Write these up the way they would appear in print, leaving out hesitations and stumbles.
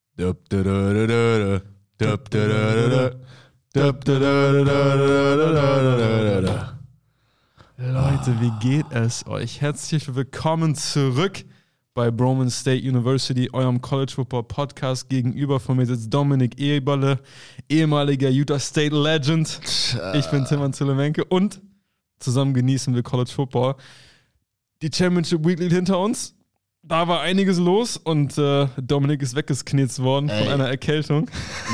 Leute, wie geht es euch? Herzlich willkommen zurück bei Broman State University, eurem College Football Podcast. Gegenüber von mir sitzt Dominik Eberle, ehemaliger Utah State Legend. Ich bin Timon Zillemenke und zusammen genießen wir College Football. Die Championship Week liegt hinter uns. Da war einiges los und Dominik ist weggesknitzt worden von einer Erkältung.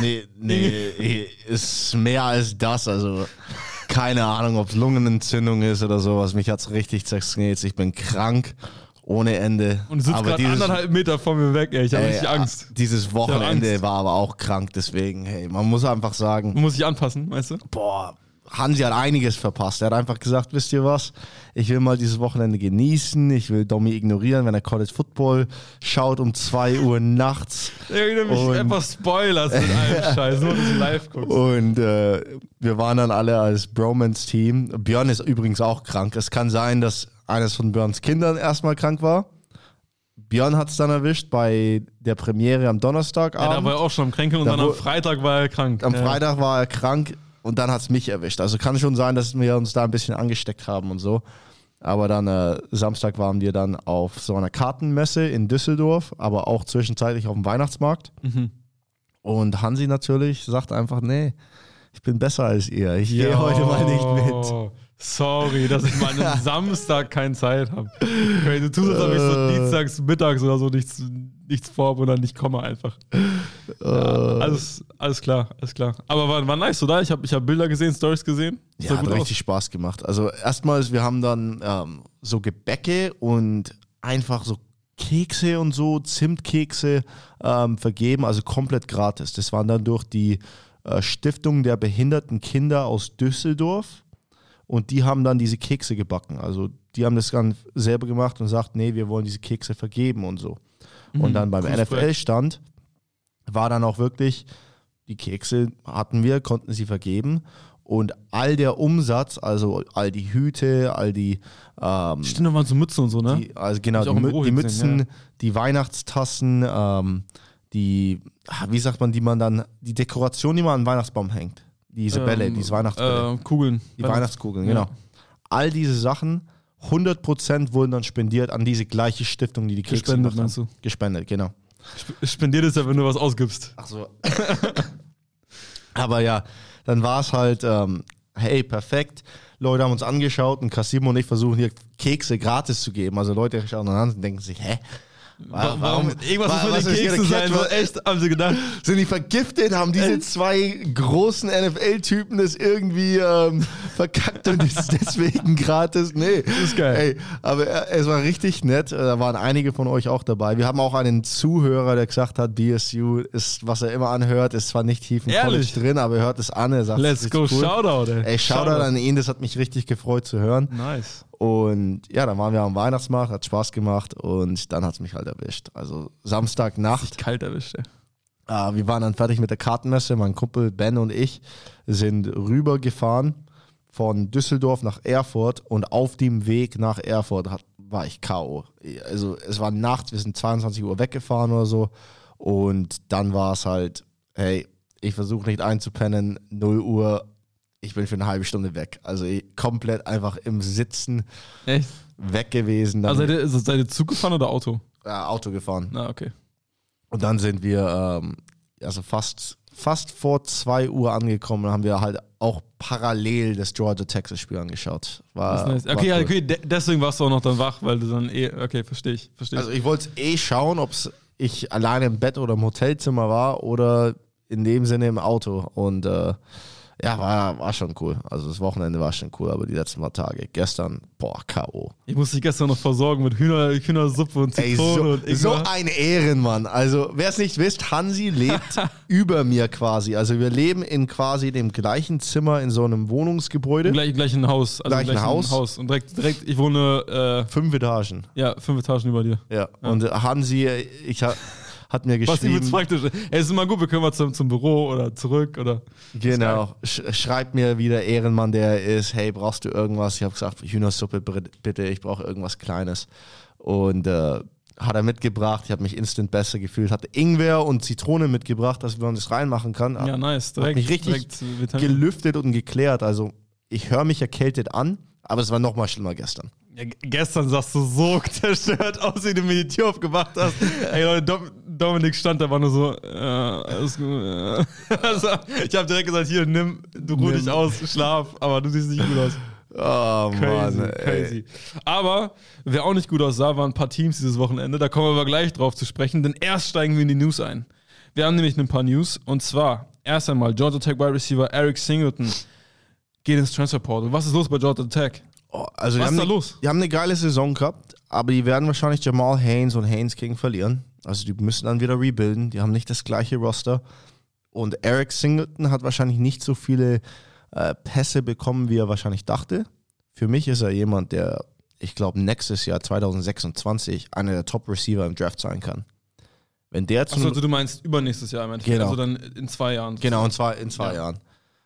Nee, ist mehr als das. Also keine Ahnung, ob es Lungenentzündung ist oder sowas. Mich hat es richtig zersknitzt. Ich bin krank ohne Ende. Und du sitzt gerade 1,5 Meter von mir weg, ey. Ich habe richtig Angst. Dieses Wochenende war aber auch krank, deswegen, hey, man muss einfach sagen. Man muss sich anpassen, weißt du? Boah, Hansi hat einiges verpasst. Er hat einfach gesagt, wisst ihr was, ich will mal dieses Wochenende genießen, ich will Domi ignorieren, wenn er College Football schaut um 2 Uhr nachts. Ja, nämlich einfach Spoilers mit allem Scheiß, nur dass du live guckst. Und wir waren dann alle als Bromance-Team. Björn ist übrigens auch krank. Es kann sein, dass eines von Björns Kindern erstmal krank war. Björn hat es dann erwischt bei der Premiere am Donnerstagabend. Ja, da war er auch schon am Kränkeln und dann am Freitag war er krank. Am Freitag war er krank. Und dann hat es mich erwischt. Also kann schon sein, dass wir uns da ein bisschen angesteckt haben und so. Aber dann Samstag waren wir dann auf so einer Kartenmesse in Düsseldorf, aber auch zwischenzeitlich auf dem Weihnachtsmarkt. Mhm. Und Hansi natürlich sagt einfach, nee, ich bin besser als ihr. Ich gehe heute mal nicht mit. Sorry, dass ich mal einen Samstag keine Zeit habe. Okay, du tust es, als ob ich so dienstags, mittags oder so nichts vorhabe und dann nicht komme einfach. Ja, alles klar. Aber war nice, oder? Ich hab Bilder gesehen, Stories gesehen. Ja, hat richtig Spaß gemacht. Also erstmals, wir haben dann so Gebäcke und einfach so Kekse und so, Zimtkekse vergeben, also komplett gratis. Das waren dann durch die Stiftung der behinderten Kinder aus Düsseldorf. Und die haben dann diese Kekse gebacken. Also die haben das dann selber gemacht und sagt, nee, wir wollen diese Kekse vergeben und so. Und dann beim NFL-Stand war dann auch wirklich, die Kekse konnten sie vergeben. Und all der Umsatz, also all die Hüte, all die stimmt, da waren so Mützen und so, ne? Die Mützen, ja. Die Weihnachtstassen, die Dekoration, die man an den Weihnachtsbaum hängt. Diese Bälle, diese Weihnachtsbälle. Kugeln. Die Weihnachtskugeln, genau. All diese Sachen, 100% wurden dann spendiert an diese gleiche Stiftung, die Kekse gespendet, meinst du? Gespendet, genau. Spendiert ist ja, wenn du was ausgibst. Ach so. Aber ja, dann war es halt, hey, perfekt. Leute haben uns angeschaut und Kasim und ich versuchen hier Kekse gratis zu geben. Also Leute schauen an und denken sich, hä? Warum? Irgendwas muss mit den Keksen sein, so echt, haben sie gedacht. Sind die vergiftet? Haben diese zwei großen NFL-Typen das irgendwie verkackt und ist deswegen gratis? Nee. Das ist geil. Ey, aber es war richtig nett. Da waren einige von euch auch dabei. Wir haben auch einen Zuhörer, der gesagt hat, BSU ist, was er immer anhört, ist zwar nicht tief im College drin, aber er hört es an. Er sagt, let's go, cool. Shoutout, ey. Ey, Shoutout an ihn, das hat mich richtig gefreut zu hören. Nice. Und ja, dann waren wir am Weihnachtsmarkt, hat Spaß gemacht und dann hat es mich halt erwischt. Also Samstagnacht. Richtig kalt erwischt, ey. Wir waren dann fertig mit der Kartenmesse. Mein Kumpel Ben und ich sind rübergefahren von Düsseldorf nach Erfurt und auf dem Weg nach Erfurt war ich K.O. Also es war nachts, wir sind 22 Uhr weggefahren oder so und dann war es halt, hey, ich versuche nicht einzupennen, 0 Uhr, ich bin für eine halbe Stunde weg. Also komplett einfach im Sitzen weg gewesen. Dann also seid ihr Zug gefahren oder Auto? Ja, Auto gefahren. Ah, okay. Und dann sind wir fast vor 2 Uhr angekommen und haben wir halt auch parallel das Georgia-Texas-Spiel angeschaut. War nice. Okay, deswegen warst du auch noch dann wach, weil du dann okay, verstehe ich. Also ich wollte schauen, ob ich alleine im Bett oder im Hotelzimmer war oder in dem Sinne im Auto und ja, war schon cool. Also das Wochenende war schon cool, aber die letzten paar Tage. Gestern, K.O. Ich musste dich gestern noch versorgen mit Hühnersuppe und Zitrone und Ingwer. So ein Ehrenmann. Also wer es nicht wisst, Hansi lebt über mir quasi. Also wir leben in quasi dem gleichen Zimmer in so einem Wohnungsgebäude. Im gleichen Haus. Also gleichen Haus. Und direkt, ich wohne 5 Etagen. Ja, 5 Etagen über dir. Ja. Und Hansi, hat mir geschrieben. Was übelst praktisch. Es ist immer gut, wir können mal zum Büro oder zurück oder. Genau. Schreibt mir, wie der Ehrenmann der ist. Hey, brauchst du irgendwas? Ich habe gesagt, Hühnersuppe bitte, ich brauche irgendwas Kleines. Und Hat er mitgebracht. Ich habe mich instant besser gefühlt. Hatte Ingwer und Zitrone mitgebracht, dass man das reinmachen kann. Ja, nice. Hat mich richtig gelüftet und geklärt. Also ich höre mich erkältet an, aber es war noch mal schlimmer gestern. Ja, gestern sahst du so zerstört aus, wie du mir die Tür aufgemacht hast. Ey Leute, Dominik stand da, war nur so, alles gut. Also, ich habe direkt gesagt, hier, du ruh dich aus, schlaf, aber du siehst nicht gut aus. Oh Crazy, Mann, crazy. Aber wer auch nicht gut aussah, waren ein paar Teams dieses Wochenende. Da kommen wir aber gleich drauf zu sprechen, denn erst steigen wir in die News ein. Wir haben nämlich ein paar News und zwar erst einmal Georgia Tech Wide Receiver Eric Singleton geht ins Transfer Portal. Was ist los bei Georgia Tech? Also was ist da los? Die haben eine geile Saison gehabt, aber die werden wahrscheinlich Jamal Haynes und Haynes King verlieren. Also die müssen dann wieder rebuilden. Die haben nicht das gleiche Roster. Und Eric Singleton hat wahrscheinlich nicht so viele Pässe bekommen, wie er wahrscheinlich dachte. Für mich ist er jemand, der, ich glaube, nächstes Jahr 2026 einer der Top-Receiver im Draft sein kann. Wenn der also du meinst übernächstes Jahr im Endeffekt, genau. Also dann in 2 Jahren. Genau, in zwei Jahren.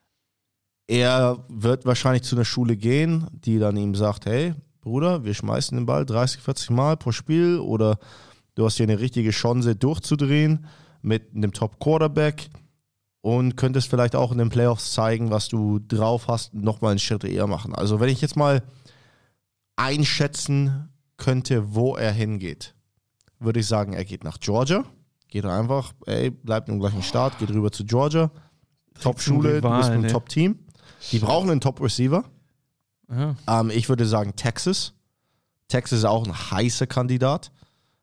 Er wird wahrscheinlich zu einer Schule gehen, die dann ihm sagt, hey, Bruder, wir schmeißen den Ball 30, 40 Mal pro Spiel oder du hast hier eine richtige Chance durchzudrehen mit einem Top-Quarterback und könntest vielleicht auch in den Playoffs zeigen, was du drauf hast, nochmal einen Schritt eher machen. Also wenn ich jetzt mal einschätzen könnte, wo er hingeht, würde ich sagen, er geht nach Georgia, geht einfach, bleibt im gleichen Start, geht rüber zu Georgia, Top-Schule, du bist mit einem Top-Team. Die brauchen einen Top-Receiver. Ja. Ich würde sagen Texas. Texas ist auch ein heißer Kandidat.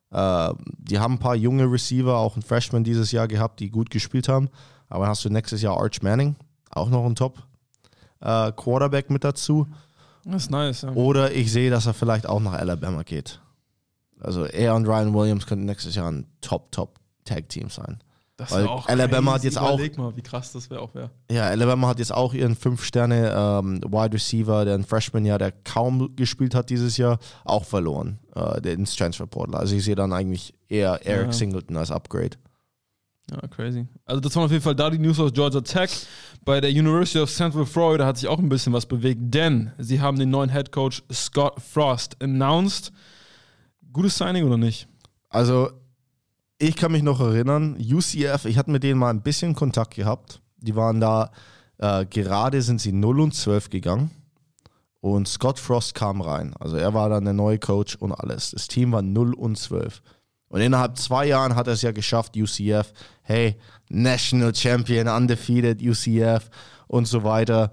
Die haben ein paar junge Receiver, auch einen Freshman dieses Jahr gehabt, die gut gespielt haben. Aber dann hast du nächstes Jahr Arch Manning, auch noch ein Top-Quarterback mit dazu. Das ist nice. Ja. Oder ich sehe, dass er vielleicht auch nach Alabama geht. Also er und Ryan Williams könnten nächstes Jahr ein Top-Tag-Team sein. Das weil auch Alabama crazy. hat jetzt auch. Überleg mal, wie krass das wäre. Ja, Alabama hat jetzt auch ihren 5-Sterne Wide Receiver, der ein Freshman der kaum gespielt hat dieses Jahr, auch verloren, der ins Transfer Portal. Also ich sehe dann eigentlich eher Eric Singleton als Upgrade. Ja, crazy. Also das waren auf jeden Fall da die News aus Georgia Tech. Bei der University of Central Florida hat sich auch ein bisschen was bewegt, denn sie haben den neuen Head Coach Scott Frost announced. Gutes Signing oder nicht? Also ich kann mich noch erinnern, UCF, ich hatte mit denen mal ein bisschen Kontakt gehabt. Die waren da, gerade sind sie 0-12 gegangen und Scott Frost kam rein. Also er war dann der neue Coach und alles. Das Team war 0-12. Und innerhalb 2 Jahren hat er es ja geschafft, UCF, hey, National Champion, undefeated UCF und so weiter.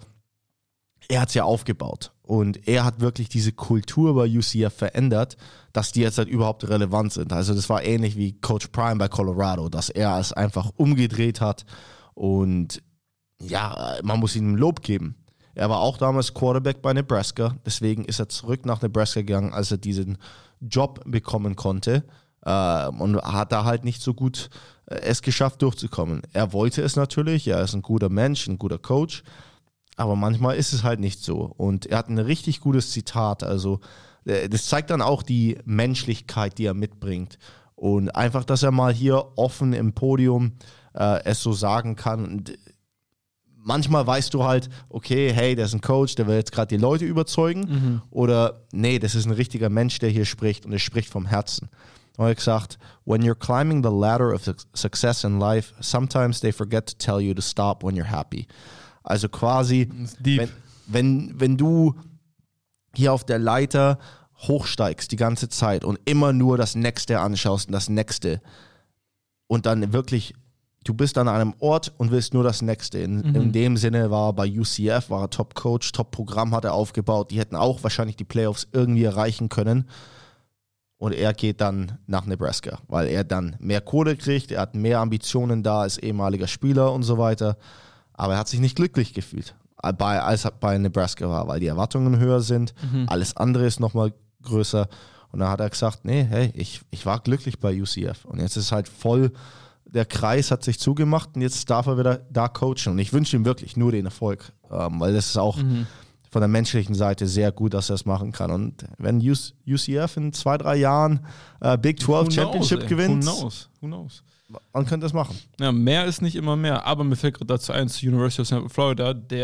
Er hat es ja aufgebaut und er hat wirklich diese Kultur bei UCF verändert, dass die jetzt halt überhaupt relevant sind. Also das war ähnlich wie Coach Prime bei Colorado, dass er es einfach umgedreht hat und ja, man muss ihm Lob geben. Er war auch damals Quarterback bei Nebraska, deswegen ist er zurück nach Nebraska gegangen, als er diesen Job bekommen konnte und hat da halt nicht so gut es geschafft durchzukommen. Er wollte es natürlich, er ist ein guter Mensch, ein guter Coach, aber manchmal ist es halt nicht so. Und er hat ein richtig gutes Zitat. Also das zeigt dann auch die Menschlichkeit, die er mitbringt. Und einfach, dass er mal hier offen im Podium es so sagen kann. Und manchmal weißt du halt, okay, hey, der ist ein Coach, der will jetzt gerade die Leute überzeugen. Mhm. Oder nee, das ist ein richtiger Mensch, der hier spricht und er spricht vom Herzen. Und er hat gesagt, when you're climbing the ladder of success in life, sometimes they forget to tell you to stop when you're happy. Also quasi, wenn du hier auf der Leiter hochsteigst die ganze Zeit und immer nur das Nächste anschaust und das Nächste und dann wirklich, du bist an einem Ort und willst nur das Nächste. In dem Sinne war er bei UCF, war er Top-Coach, Top-Programm hat er aufgebaut. Die hätten auch wahrscheinlich die Playoffs irgendwie erreichen können. Und er geht dann nach Nebraska, weil er dann mehr Kohle kriegt, er hat mehr Ambitionen da als ehemaliger Spieler und so weiter. Aber er hat sich nicht glücklich gefühlt, als er bei Nebraska war, weil die Erwartungen höher sind, alles andere ist nochmal größer. Und dann hat er gesagt, nee, hey, ich war glücklich bei UCF. Und jetzt ist halt voll, der Kreis hat sich zugemacht und jetzt darf er wieder da coachen. Und ich wünsche ihm wirklich nur den Erfolg, weil das ist auch von der menschlichen Seite sehr gut, dass er das machen kann. Und wenn UCF in 2-3 Jahren Big 12 Championship gewinnt, who knows? Man könnte das machen. Ja, mehr ist nicht immer mehr. Aber mir fällt gerade dazu ein, zur University of Central Florida, der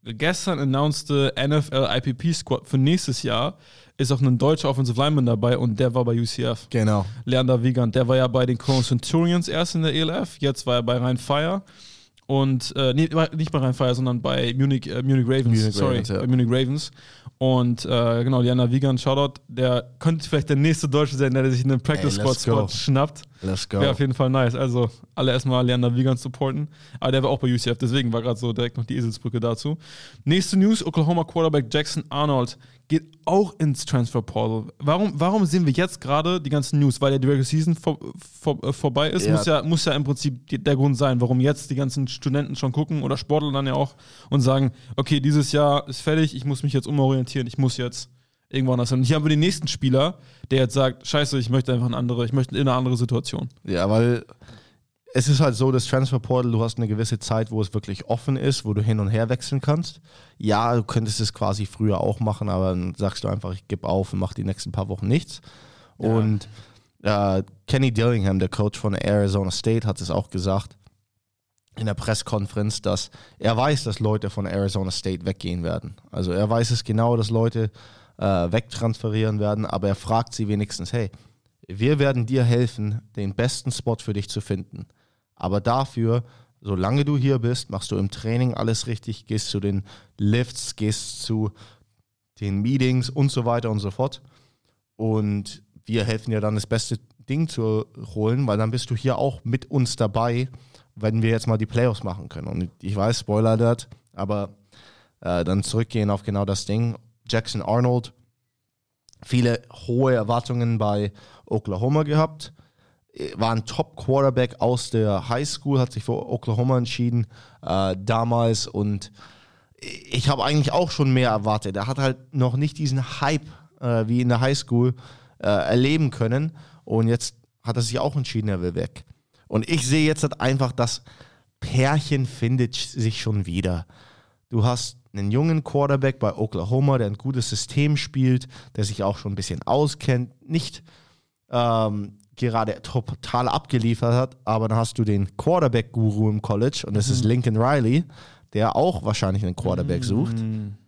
gestern announced NFL IPP Squad für nächstes Jahr ist auch ein deutscher Offensive Lineman dabei und der war bei UCF. Genau. Leander Wiegand, der war ja bei den Cologne Centurions erst in der ELF, jetzt war er bei Rhein-Fire und, nicht bei Rhein-Fire, sondern bei Munich Ravens, bei Munich Ravens. Und genau, Leander Wiegand, Shoutout, der könnte vielleicht der nächste Deutsche sein, der sich in den Practice Squad Spot schnappt. Let's go. Wäre auf jeden Fall nice. Also alle erstmal Leander Wiegand supporten. Aber der war auch bei UCF, deswegen war gerade so direkt noch die Eselsbrücke dazu. Nächste News, Oklahoma Quarterback Jackson Arnold geht auch ins Transfer Portal. Warum sehen wir jetzt gerade die ganzen News? Weil die Regular Season vorbei ist? Ja. Muss ja im Prinzip der Grund sein, warum jetzt die ganzen Studenten schon gucken oder Sportler dann ja auch und sagen, okay, dieses Jahr ist fertig, ich muss mich jetzt umorientieren, ich muss jetzt irgendwo anders hin. Und hier haben wir den nächsten Spieler, der jetzt sagt, scheiße, ich möchte einfach ich möchte in eine andere Situation. Ja, weil es ist halt so, das Transfer Portal, du hast eine gewisse Zeit, wo es wirklich offen ist, wo du hin und her wechseln kannst. Ja, du könntest es quasi früher auch machen, aber dann sagst du einfach, ich gebe auf und mache die nächsten paar Wochen nichts. Ja. Und Kenny Dillingham, der Coach von Arizona State, hat es auch gesagt in der Pressekonferenz, dass er weiß, dass Leute von Arizona State weggehen werden. Also er weiß es genau, dass Leute wegtransferieren werden, aber er fragt sie wenigstens, hey, wir werden dir helfen, den besten Spot für dich zu finden. Aber dafür, solange du hier bist, machst du im Training alles richtig, gehst zu den Lifts, gehst zu den Meetings und so weiter und so fort. Und wir helfen dir dann das beste Ding zu holen, weil dann bist du hier auch mit uns dabei, wenn wir jetzt mal die Playoffs machen können. Und ich weiß, Spoiler Alert, aber dann zurückgehen auf genau das Ding. Jackson Arnold, viele hohe Erwartungen bei Oklahoma gehabt, war ein Top-Quarterback aus der High School, hat sich für Oklahoma entschieden damals und ich habe eigentlich auch schon mehr erwartet. Er hat halt noch nicht diesen Hype wie in der High School erleben können und jetzt hat er sich auch entschieden, er will weg. Und ich sehe jetzt halt einfach, das Pärchen findet sich schon wieder. Du hast einen jungen Quarterback bei Oklahoma, der ein gutes System spielt, der sich auch schon ein bisschen auskennt, nicht gerade total abgeliefert hat, aber dann hast du den Quarterback-Guru im College und das ist Lincoln Riley, der auch wahrscheinlich einen Quarterback sucht.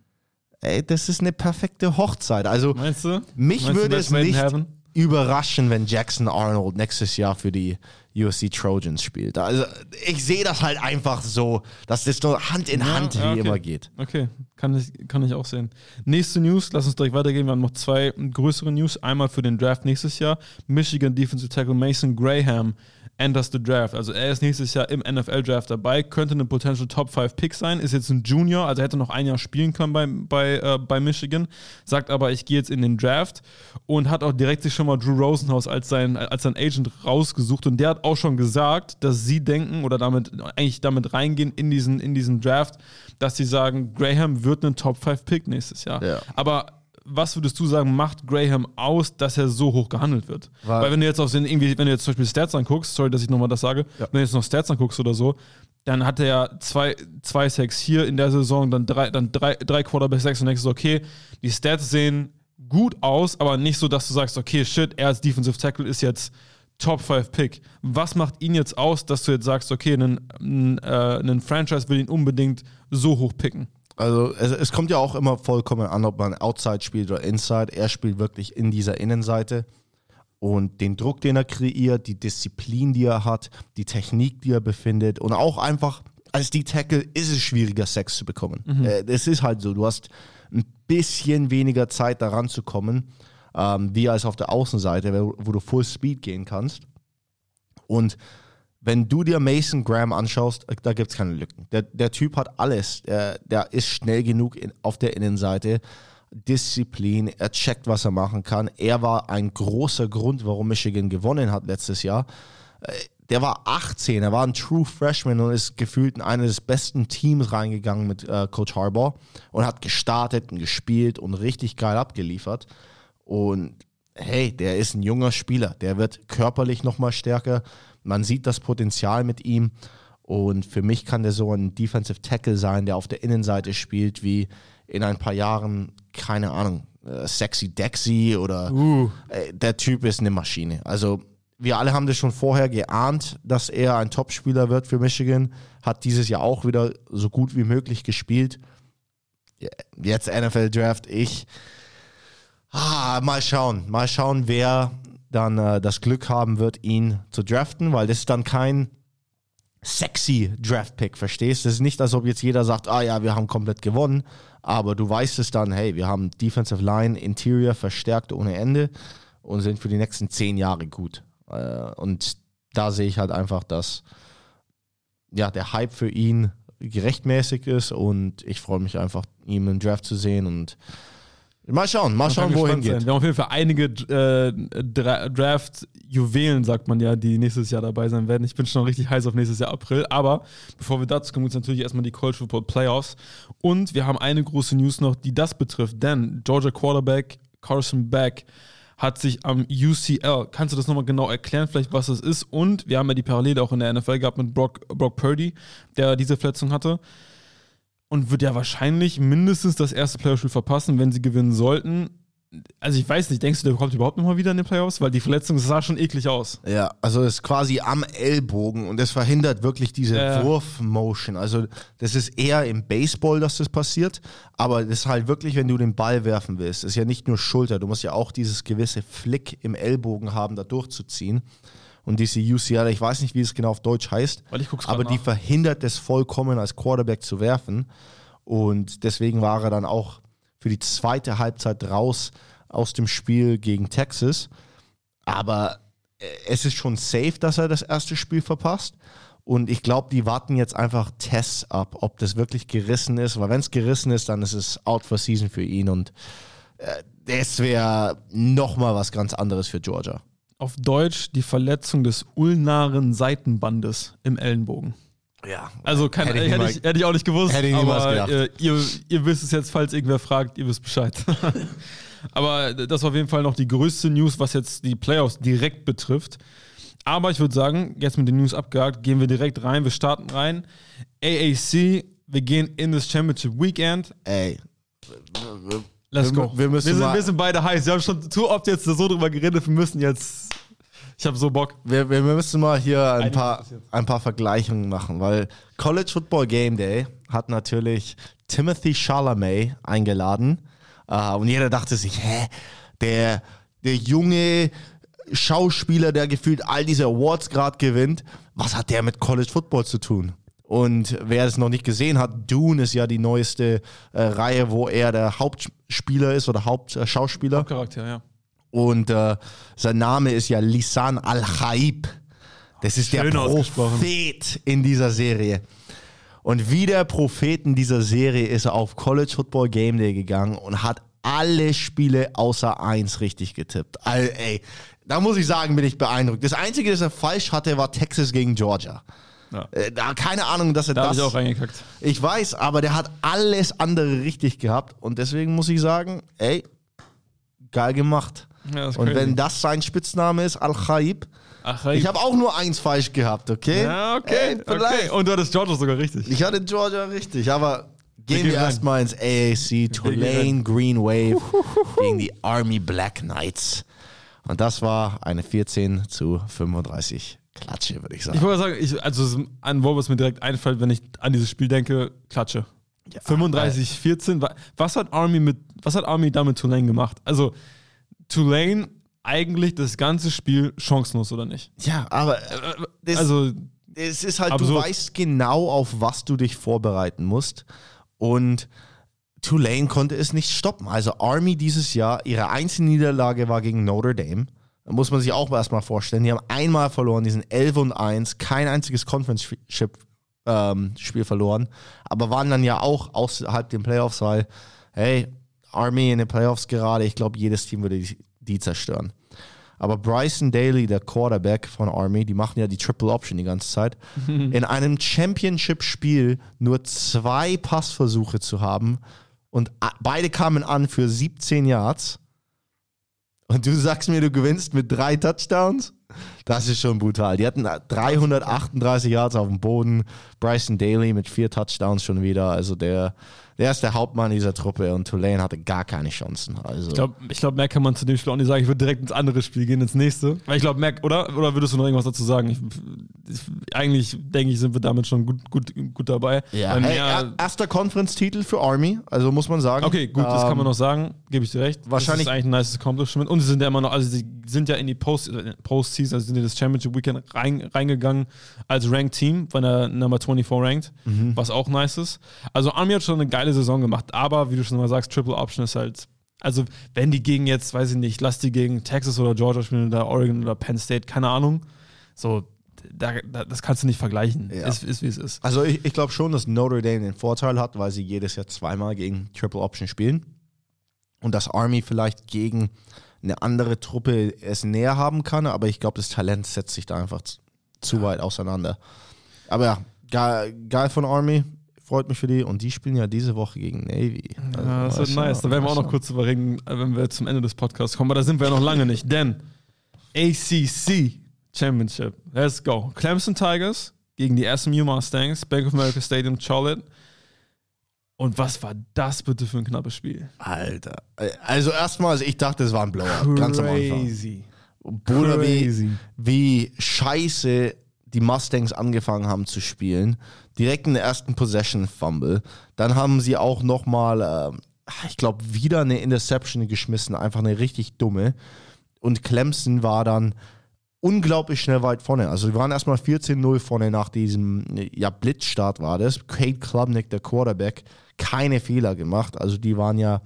Ey, das ist eine perfekte Hochzeit. Also Meinst du? Mich würde es nicht überraschen, wenn Jackson Arnold nächstes Jahr für die USC Trojans spielt. Also ich sehe das halt einfach so, dass das so Hand in Hand wie immer geht. Okay, kann ich auch sehen. Nächste News, lass uns direkt weitergehen. Wir haben noch zwei größere News. Einmal für den Draft nächstes Jahr. Michigan Defensive Tackle Mason Graham enters the Draft. Also er ist nächstes Jahr im NFL-Draft dabei, könnte eine potential Top-5-Pick sein, ist jetzt ein Junior, also hätte noch ein Jahr spielen können bei Michigan, sagt aber, ich gehe jetzt in den Draft und hat auch direkt sich schon mal Drew Rosenhaus als sein Agent rausgesucht und der hat auch schon gesagt, dass sie denken oder damit reingehen in diesen Draft, dass sie sagen, Graham wird ein Top-5-Pick nächstes Jahr. Ja. Aber was würdest du sagen, macht Graham aus, dass er so hoch gehandelt wird? Weil wenn du jetzt wenn du jetzt zum Beispiel Stats anguckst, sorry, dass ich nochmal das sage, wenn du jetzt noch Stats anguckst oder so, dann hat er ja zwei Sacks hier in der Saison, dann drei Quarterback-Sacks und denkst du, okay, die Stats sehen gut aus, aber nicht so, dass du sagst, okay, shit, er als Defensive Tackle ist jetzt Top-5-Pick. Was macht ihn jetzt aus, dass du jetzt sagst, okay, ein Franchise will ihn unbedingt so hoch picken? Also es kommt ja auch immer vollkommen an, ob man Outside spielt oder Inside. Er spielt wirklich in dieser Innenseite und den Druck, den er kreiert, die Disziplin, die er hat, die Technik, die er befindet und auch einfach als D-Tackle ist es schwieriger, Sacks zu bekommen. Es ist halt so, du hast ein bisschen weniger Zeit daran zu kommen, wie als auf der Außenseite, wo du Full Speed gehen kannst. Und wenn du dir Mason Graham anschaust, da gibt es keine Lücken. Der Typ hat alles. Der ist schnell genug auf der Innenseite. Disziplin, er checkt, was er machen kann. Er war ein großer Grund, warum Michigan gewonnen hat letztes Jahr. Der war 18, er war ein True Freshman und ist gefühlt in eine des besten Teams reingegangen mit Coach Harbaugh und hat gestartet und gespielt und richtig geil abgeliefert. Und hey, der ist ein junger Spieler. Der wird körperlich nochmal stärker. Man sieht das Potenzial mit ihm und für mich kann der so ein Defensive Tackle sein, der auf der Innenseite spielt, wie in ein paar Jahren, keine Ahnung, Sexy Dexy oder der Typ ist eine Maschine. Also wir alle haben das schon vorher geahnt, dass er ein Topspieler wird für Michigan, hat dieses Jahr auch wieder so gut wie möglich gespielt jetzt NFL-Draft, mal schauen, wer dann das Glück haben wird, ihn zu draften, weil das ist dann kein sexy Draft-Pick, verstehst? Das ist nicht, als ob jetzt jeder sagt, wir haben komplett gewonnen, aber du weißt es dann, hey, wir haben Defensive Line, Interior verstärkt ohne Ende und sind für die nächsten 10 Jahre gut. Und da sehe ich halt einfach, dass der Hype für ihn gerechtmäßig ist und ich freue mich einfach, ihn im Draft zu sehen und mal schauen, wohin geht. Wir haben auf jeden Fall einige Draft-Juwelen, sagt man ja, die nächstes Jahr dabei sein werden. Ich bin schon richtig heiß auf nächstes Jahr April, aber bevor wir dazu kommen, gibt es natürlich erstmal die College Football Playoffs und wir haben eine große News noch, die das betrifft, denn Georgia Quarterback Carson Beck hat sich am UCL, kannst du das nochmal genau erklären, vielleicht was das ist? Und wir haben ja die Parallele auch in der NFL gehabt mit Brock Purdy, der diese Verletzung hatte. Und wird ja wahrscheinlich mindestens das erste Playoff-Spiel verpassen, wenn sie gewinnen sollten. Also ich weiß nicht, denkst du, der kommt überhaupt nochmal wieder in den Playoffs? Weil die Verletzung sah schon eklig aus. Ja, also es ist quasi am Ellbogen und das verhindert wirklich diese Wurfmotion. Also das ist eher im Baseball, dass das passiert, aber das ist halt wirklich, wenn du den Ball werfen willst. Das ist ja nicht nur Schulter, du musst ja auch dieses gewisse Flick im Ellbogen haben, da durchzuziehen. Und diese UCL, ich weiß nicht, wie es genau auf Deutsch heißt, aber die verhindert es vollkommen, als Quarterback zu werfen. Und deswegen war er dann auch für die zweite Halbzeit raus aus dem Spiel gegen Texas. Aber es ist schon safe, dass er das erste Spiel verpasst. Und ich glaube, die warten jetzt einfach Tests ab, ob das wirklich gerissen ist. Weil wenn es gerissen ist, dann ist es out for season für ihn. Und das wäre nochmal was ganz anderes für Georgia. Auf Deutsch die Verletzung des ulnaren Seitenbandes im Ellenbogen. Ja. Also hätte ich auch nicht gewusst, hätte ich aber gedacht. Ihr wisst es jetzt, falls irgendwer fragt, ihr wisst Bescheid. Aber das war auf jeden Fall noch die größte News, was jetzt die Playoffs direkt betrifft. Aber ich würde sagen, jetzt mit den News abgehakt, gehen wir direkt rein, wir starten rein. AAC, wir gehen in das Championship Weekend. Ey. Let's go. Wir sind beide heiß. Wir haben schon zu oft jetzt so drüber geredet, wir müssen jetzt. Ich habe so Bock. Wir müssen mal hier ein paar Vergleichungen machen, weil College Football Game Day hat natürlich Timothy Chalamet eingeladen. Und jeder dachte sich, der junge Schauspieler, der gefühlt all diese Awards gerade gewinnt, was hat der mit College Football zu tun? Und wer es noch nicht gesehen hat, Dune ist ja die neueste Reihe, wo er der Hauptspieler ist oder Hauptschauspieler. Hauptcharakter, ja. Und sein Name ist ja Lisan Al-Khaib. Das ist Schön der Prophet in dieser Serie. Und wie der Prophet in dieser Serie ist er auf College Football Game Day gegangen und hat alle Spiele außer eins richtig getippt. Also, ey, da muss ich sagen, bin ich beeindruckt. Das Einzige, das er falsch hatte, war Texas gegen Georgia. Ja. Keine Ahnung, dass er da habe ich auch reingekackt. Ich weiß, aber der hat alles andere richtig gehabt. Und deswegen muss ich sagen, ey, geil gemacht. Ja, und wenn das sein Spitzname ist, Al-Khaib, ich habe auch nur eins falsch gehabt, okay? Ja, okay. Und du hattest Georgia sogar richtig. Ich hatte Georgia richtig, aber gehen wir erstmal ins AAC, Tulane Green Wave gegen die Army Black Knights. Und das war eine 14-35 Klatsche, würde ich sagen. Ich wollte sagen, also an Wort, was mir direkt einfällt, wenn ich an dieses Spiel denke, Klatsche. Ja, 35-14. Was hat Army da mit Tulane gemacht? Also Tulane eigentlich das ganze Spiel chancenlos, oder nicht? Ja, aber es ist halt, absurd. Du weißt genau, auf was du dich vorbereiten musst. Und Tulane konnte es nicht stoppen. Also Army dieses Jahr, ihre einzige Niederlage war gegen Notre Dame. Da muss man sich auch erstmal vorstellen. Die haben einmal verloren, die sind 11-1, kein einziges Conference-Spiel verloren, aber waren dann ja auch außerhalb den Playoffs, weil, hey, Army in den Playoffs gerade, ich glaube, jedes Team würde die zerstören. Aber Bryson Daly, der Quarterback von Army, die machen ja die Triple Option die ganze Zeit, in einem Championship-Spiel nur 2 Passversuche zu haben und beide kamen an für 17 Yards. Und du sagst mir, du gewinnst mit 3 Touchdowns? Das ist schon brutal. Die hatten 338 Yards auf dem Boden. Bryson Daly mit 4 Touchdowns schon wieder. Also der ist der Hauptmann dieser Truppe und Tulane hatte gar keine Chancen. Also Ich glaube, mehr kann man zu dem Spiel auch nicht sagen. Ich würde direkt ins andere Spiel gehen, ins nächste. Weil ich glaube, mehr, oder würdest du noch irgendwas dazu sagen? Eigentlich denke ich, sind wir damit schon gut dabei. ja. Hey, erster Conference-Titel für Army, also muss man sagen. Okay, gut, das kann man noch sagen. Gebe ich dir recht. Wahrscheinlich. Das ist eigentlich ein nice Accomplishment. Und sie sind ja immer noch, also sie sind ja in die Postseason, also sind in das Championship Weekend reingegangen als Ranked Team, von der Number 24 ranked, was auch nice ist. Also Army hat schon eine geile Saison gemacht, aber wie du schon mal sagst, Triple Option ist halt, also wenn die gegen jetzt, weiß ich nicht, lass die gegen Texas oder Georgia spielen oder Oregon oder Penn State, keine Ahnung, so, das kannst du nicht vergleichen, ist wie es ist. Also ich glaube schon, dass Notre Dame den Vorteil hat, weil sie jedes Jahr zweimal gegen Triple Option spielen und dass Army vielleicht gegen eine andere Truppe es näher haben kann, aber ich glaube, das Talent setzt sich da einfach zu weit auseinander. Aber ja, geil von Army. Freut mich für die. Und die spielen ja diese Woche gegen Navy. Also Ja, das wird nice. Da werden wir auch noch kurz drüber reden, wenn wir zum Ende des Podcasts kommen. Aber da sind wir ja noch lange nicht. Denn ACC Championship. Let's go. Clemson Tigers gegen die SMU Mustangs. Bank of America Stadium, Charlotte. Und was war das bitte für ein knappes Spiel? Alter. Also erstmal, ich dachte, es war ein Blowout. Ganz am Anfang. Crazy. Bruder, wie scheiße die Mustangs angefangen haben zu spielen. Direkt in der ersten Possession Fumble. Dann haben sie auch nochmal, ich glaube, wieder eine Interception geschmissen. Einfach eine richtig dumme. Und Clemson war dann unglaublich schnell weit vorne. Also wir waren erstmal 14-0 vorne nach diesem Blitzstart war das. Cade Klubnik, der Quarterback, keine Fehler gemacht. Also die waren ja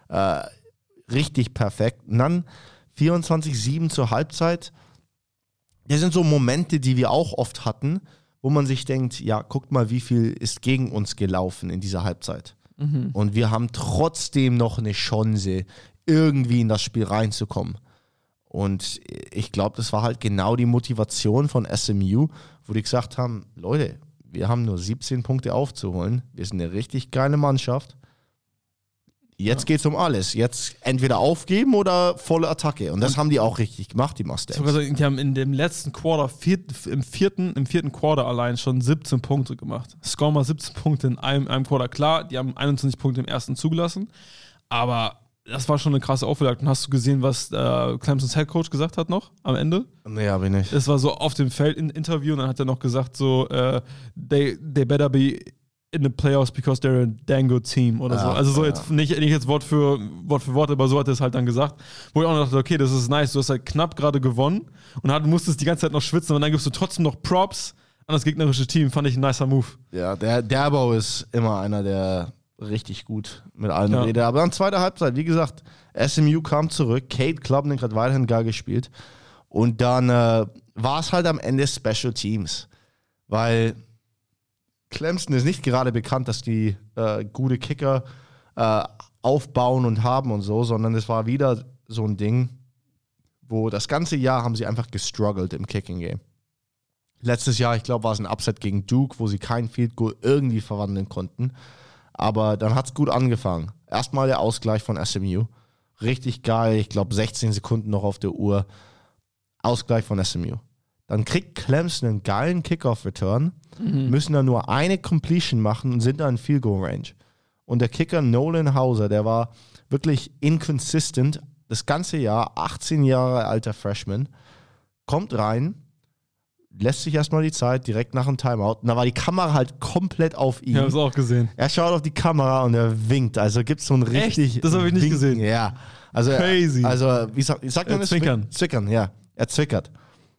richtig perfekt. Und dann 24-7 zur Halbzeit. Das sind so Momente, die wir auch oft hatten, wo man sich denkt, ja, guckt mal, wie viel ist gegen uns gelaufen in dieser Halbzeit. Und wir haben trotzdem noch eine Chance, irgendwie in das Spiel reinzukommen. Und ich glaube, das war halt genau die Motivation von SMU, wo die gesagt haben, Leute, wir haben nur 17 Punkte aufzuholen. Wir sind eine richtig geile Mannschaft. Jetzt geht's um alles. Jetzt entweder aufgeben oder volle Attacke. Und das haben die auch richtig gemacht, die Mustangs. Die haben in dem letzten Quarter, im vierten Quarter allein schon 17 Punkte gemacht. Score mal 17 Punkte in einem Quarter. Klar, die haben 21 Punkte im ersten zugelassen, aber das war schon eine krasse Aufholjagd. Und hast du gesehen, was Clemsons Headcoach gesagt hat noch am Ende? Nee, hab ich nicht. Es war so auf dem Feld in Interview und dann hat er noch gesagt so, they better be in the playoffs because they're a dang good team oder so. Also so jetzt nicht jetzt Wort für Wort, aber so hat er es halt dann gesagt. Wo ich auch noch dachte, okay, das ist nice. Du hast halt knapp gerade gewonnen und musstest die ganze Zeit noch schwitzen und dann gibst du trotzdem noch Props an das gegnerische Team. Fand ich ein nicer Move. Ja, der Dabo ist immer einer, der richtig gut mit allen redet. Aber dann zweite Halbzeit, wie gesagt, SMU kam zurück, Cade Klubnik hat weiterhin geil gespielt und dann war es halt am Ende Special Teams, weil Clemson ist nicht gerade bekannt, dass die gute Kicker aufbauen und haben und so, sondern es war wieder so ein Ding, wo das ganze Jahr haben sie einfach gestruggelt im Kicking-Game. Letztes Jahr, ich glaube, war es ein Upset gegen Duke, wo sie kein Field Goal irgendwie verwandeln konnten. Aber dann hat es gut angefangen. Erstmal der Ausgleich von SMU. Richtig geil, ich glaube 16 Sekunden noch auf der Uhr. Ausgleich von SMU. Dann kriegt Clemson einen geilen Kickoff-Return, müssen dann nur eine Completion machen und sind dann in Field-Goal-Range. Und der Kicker Nolan Hauser, der war wirklich inconsistent das ganze Jahr, 18 Jahre alter Freshman, kommt rein, lässt sich erstmal die Zeit, direkt nach dem Timeout. Und da war die Kamera halt komplett auf ihn. Ich habe es auch gesehen. Er schaut auf die Kamera und er winkt. Also gibt es so ein richtig... Echt? Das habe ich nicht gesehen. Ja. Also, crazy. Also, wie sagt man das? Zwickern. Zwickern, ja. Er zwickert.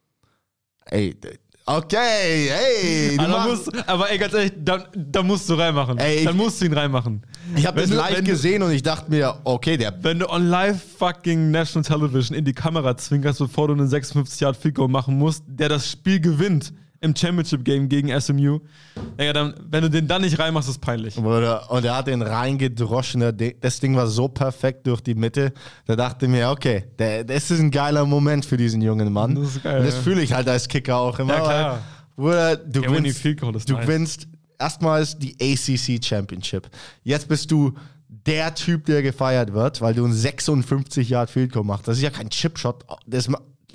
Ey, okay, hey. Aber ey, ganz ehrlich, da musst du reinmachen. Ey, dann musst du ihn reinmachen. Ich habe das live gesehen und ich dachte mir, okay, wenn du on live fucking National Television in die Kamera zwinkerst, bevor du einen 56-Yard-Field-Goal machen musst, der das Spiel gewinnt im Championship-Game gegen SMU, ja, dann, wenn du den dann nicht reinmachst, ist es peinlich. Und er hat den reingedroschen, das Ding war so perfekt durch die Mitte, da dachte ich mir, okay, das ist ein geiler Moment für diesen jungen Mann. Das ist geil, und das fühle ich halt als Kicker auch immer. Ja, klar. Du gewinnst erstmals die ACC Championship. Jetzt bist du der Typ, der gefeiert wird, weil du einen 56 Yard Field Goal machst. Das ist ja kein Chipshot.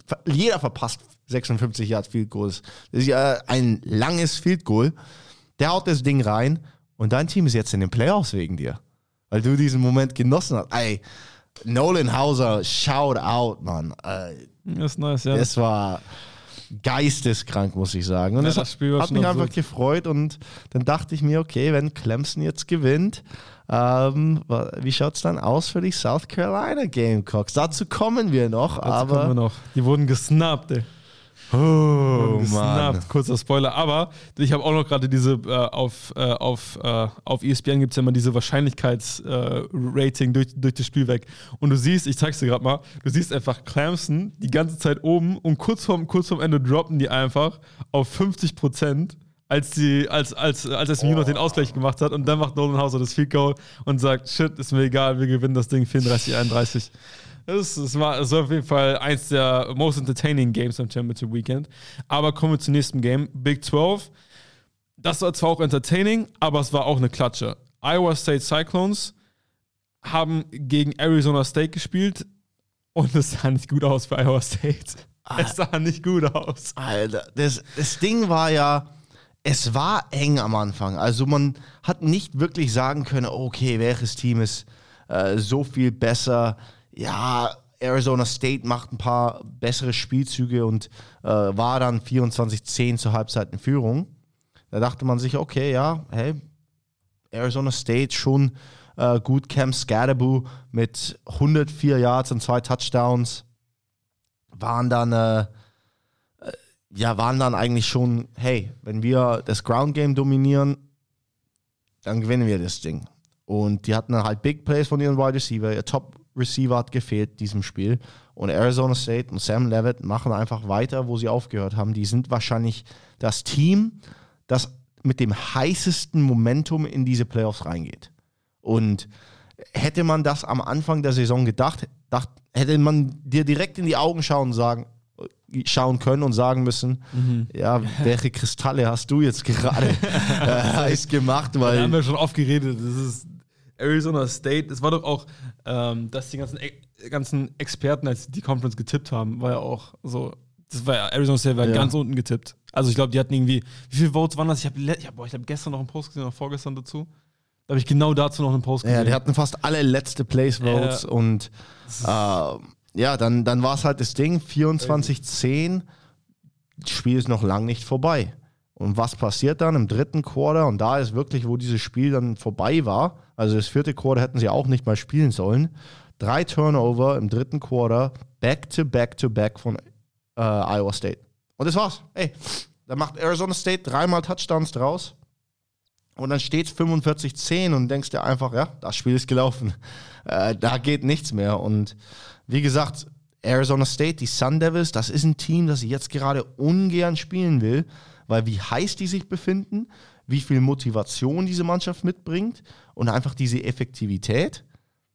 Jeder verpasst 56 Yards Field Goals. Das ist ja ein langes Field Goal. Der haut das Ding rein und dein Team ist jetzt in den Playoffs wegen dir. Weil du diesen Moment genossen hast. Ey, Nolan Hauser, shout out, Mann. Das ist nice, ja. Das war geisteskrank, muss ich sagen. Und Ja, das das Spiel war hat schon mich absurd. einfach gefreut und dann dachte ich mir, okay, wenn Clemson jetzt gewinnt, wie schaut es dann aus für die South Carolina Gamecocks? Dazu kommen wir noch, Dazu kommen wir noch. Die wurden gesnappt, ey. Oh, Gesnappt. Mann. Kurzer Spoiler, aber ich habe auch noch gerade diese auf ESPN gibt es ja immer diese Wahrscheinlichkeitsrating durch das Spiel weg. Und du siehst, ich zeig's dir gerade mal, du siehst einfach Clemson die ganze Zeit oben und kurz vorm Ende droppen die einfach auf 50%, als SMU noch den Ausgleich gemacht hat und dann macht Nolan Hauser das Field Goal und sagt, shit, ist mir egal, wir gewinnen das Ding 34-31. Es war auf jeden Fall eins der most entertaining Games am Championship Weekend. Aber kommen wir zum nächsten Game. Big 12. Das war zwar auch entertaining, aber es war auch eine Klatsche. Iowa State Cyclones haben gegen Arizona State gespielt und es sah nicht gut aus für Iowa State. Es sah nicht gut aus. Alter, das Ding war ja, es war eng am Anfang. Also man hat nicht wirklich sagen können, okay, welches Team ist so viel besser. Ja, Arizona State macht ein paar bessere Spielzüge und war dann 24-10 zur Halbzeit in Führung. Da dachte man sich, okay, ja, hey, Arizona State schon gut. Cam Skattebo mit 104 Yards und 2 Touchdowns waren dann eigentlich schon, hey, wenn wir das Ground Game dominieren, dann gewinnen wir das Ding. Und die hatten dann halt Big Plays von ihren Wide Receiver. Ihr Top Receiver hat gefehlt in diesem Spiel. Und Arizona State und Sam Levitt machen einfach weiter, wo sie aufgehört haben. Die sind wahrscheinlich das Team, das mit dem heißesten Momentum in diese Playoffs reingeht. Und hätte man das am Anfang der Saison gedacht, hätte man dir direkt in die Augen schauen können und sagen müssen, ja, welche Kristalle hast du jetzt gerade heiß gemacht? Weil Da haben wir schon oft geredet. Das ist Arizona State. Das war doch auch, dass die ganzen Experten, als die Conference getippt haben, war ja auch so. Das war ja, Arizona State war ganz unten getippt. Also ich glaube, die hatten irgendwie, wie viele Votes waren das? Ich habe gestern noch einen Post gesehen, oder vorgestern dazu. Da habe ich genau dazu noch einen Post gesehen. Ja, die hatten fast alle letzte Place-Votes und dann war es halt das Ding, 24-10, das Spiel ist noch lang nicht vorbei. Und was passiert dann im dritten Quarter? Und da ist wirklich, wo dieses Spiel dann vorbei war, also das vierte Quarter hätten sie auch nicht mal spielen sollen, 3 Turnover im dritten Quarter, back-to-back-to-back von Iowa State. Und das war's. Ey, da macht Arizona State 3-mal Touchdowns draus. Und dann steht es 45-10 und denkst dir einfach, ja, das Spiel ist gelaufen. Da geht nichts mehr. Und wie gesagt, Arizona State, die Sun Devils, das ist ein Team, das ich jetzt gerade ungern spielen will, weil wie heiß die sich befinden, wie viel Motivation diese Mannschaft mitbringt und einfach diese Effektivität.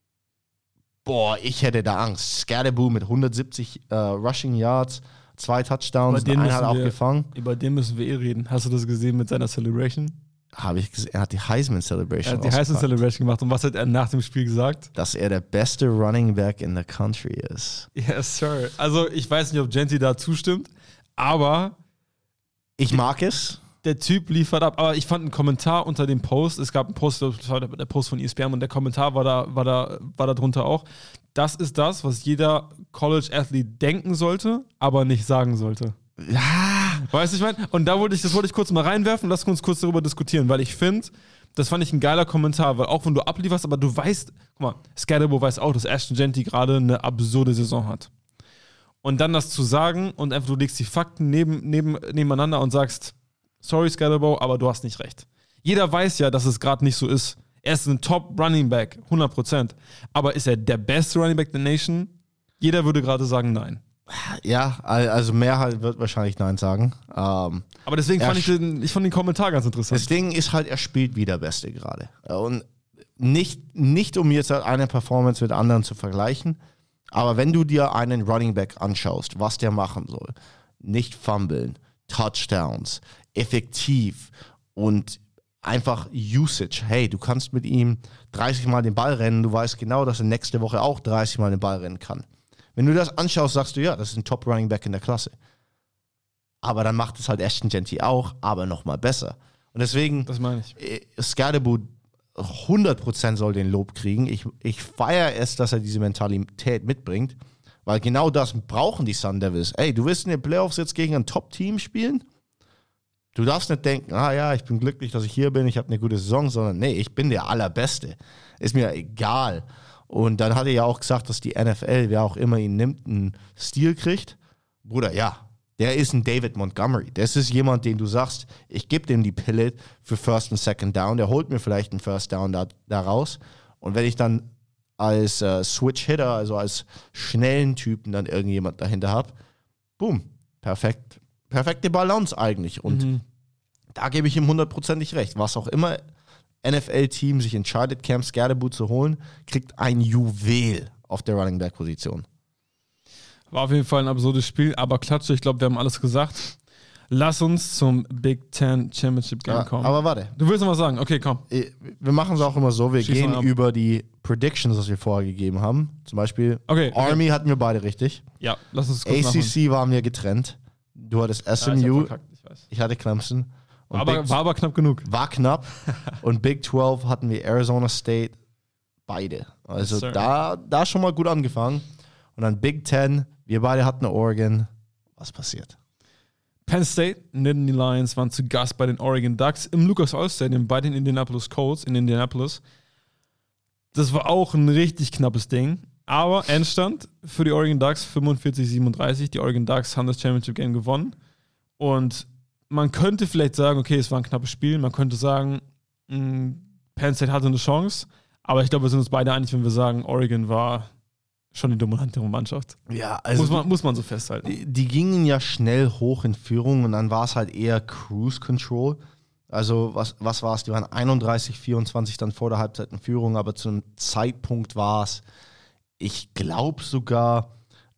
Boah, ich hätte da Angst. Skattebo mit 170 Rushing Yards, 2 Touchdowns, einen hat auch gefangen. Über den müssen wir reden. Hast du das gesehen mit seiner Celebration? Habe ich gesehen, er hat die Heisman Celebration Er hat die Heisman Celebration gemacht. Und was hat er nach dem Spiel gesagt? Dass er der beste Running Back in the country ist. Yes, sir. Also ich weiß nicht, ob Genti da zustimmt, aber ich mag es. Der Typ liefert ab. Aber ich fand einen Kommentar unter dem Post, es gab einen Post, das war der Post von ESPN und der Kommentar war da drunter auch. Das ist das, was jeder College-Athlete denken sollte, aber nicht sagen sollte. Ja. Weißt du, ich meine? Und das wollte ich kurz mal reinwerfen, lass uns kurz darüber diskutieren, weil ich finde, das fand ich ein geiler Kommentar, weil auch wenn du ablieferst, aber du weißt, guck mal, Skattebo weiß auch, dass Ashton Genti gerade eine absurde Saison hat. Und dann das zu sagen und einfach du legst die Fakten nebeneinander und sagst, sorry Skattebo, aber du hast nicht recht. Jeder weiß ja, dass es gerade nicht so ist. Er ist ein Top-Running-Back, 100%. Aber ist er der beste Running-Back der Nation? Jeder würde gerade sagen, nein. Ja, also Mehrheit wird wahrscheinlich Nein sagen. Aber deswegen fand ich den Kommentar ganz interessant. Das Ding ist halt, er spielt wie der Beste gerade. Und nicht um jetzt eine Performance mit anderen zu vergleichen, aber wenn du dir einen Running Back anschaust, was der machen soll, nicht fummeln, Touchdowns, effektiv und einfach Usage. Hey, du kannst mit ihm 30 Mal den Ball rennen, du weißt genau, dass er nächste Woche auch 30 Mal den Ball rennen kann. Wenn du das anschaust, sagst du, ja, das ist ein Top-Running-Back in der Klasse. Aber dann macht es halt Ashton Jeanty auch, aber nochmal besser. Und deswegen, das meine ich. Scadaboo 100% soll den Lob kriegen. Ich feiere es, dass er diese Mentalität mitbringt, weil genau das brauchen die Sun Devils. Ey, du willst in den Playoffs jetzt gegen ein Top-Team spielen? Du darfst nicht denken, ich bin glücklich, dass ich hier bin, ich habe eine gute Saison, sondern nee, ich bin der Allerbeste. Ist mir egal. Und dann hat er ja auch gesagt, dass die NFL, wer auch immer ihn nimmt, einen Stil kriegt. Bruder, ja, der ist ein David Montgomery. Das ist jemand, den du sagst, ich gebe dem die Pille für First und Second Down, der holt mir vielleicht einen First Down da raus. Und wenn ich dann als Switch-Hitter, also als schnellen Typen dann irgendjemand dahinter habe, boom, perfekte Balance eigentlich. Und da gebe ich ihm 100%ig recht. Was auch immer NFL-Team sich entscheidet, Cam Scadaboo zu holen, kriegt ein Juwel auf der Running-Back-Position. War auf jeden Fall ein absurdes Spiel, aber klatsche, ich glaube, wir haben alles gesagt. Lass uns zum Big Ten Championship Game kommen. Aber warte. Du willst noch was sagen? Okay, komm. Wir machen es auch immer so, wir gehen über die Predictions, was wir vorher gegeben haben. Zum Beispiel Army hatten wir beide richtig. Ja, lass uns kurz ACC waren wir getrennt. Du hattest SMU, ich hatte Clemson. War aber knapp genug. War knapp. Und Big 12 hatten wir Arizona State, beide. Also da schon mal gut angefangen. Und dann Big 10, wir beide hatten Oregon. Was passiert? Penn State, Nittany Lions waren zu Gast bei den Oregon Ducks im Lucas Oil Stadium bei den Indianapolis Colts in Indianapolis. Das war auch ein richtig knappes Ding. Aber Endstand für die Oregon Ducks 45-37. Die Oregon Ducks haben das Championship Game gewonnen. Und man könnte vielleicht sagen, okay, es war ein knappes Spiel. Man könnte sagen, Penn State hatte eine Chance. Aber ich glaube, wir sind uns beide einig, wenn wir sagen, Oregon war schon die dominantere Mannschaft. Ja, also muss man so festhalten. Die gingen ja schnell hoch in Führung und dann war es halt eher Cruise Control. Also was war es? Die waren 31-24 dann vor der Halbzeit in Führung, aber zu einem Zeitpunkt war es, ich glaube sogar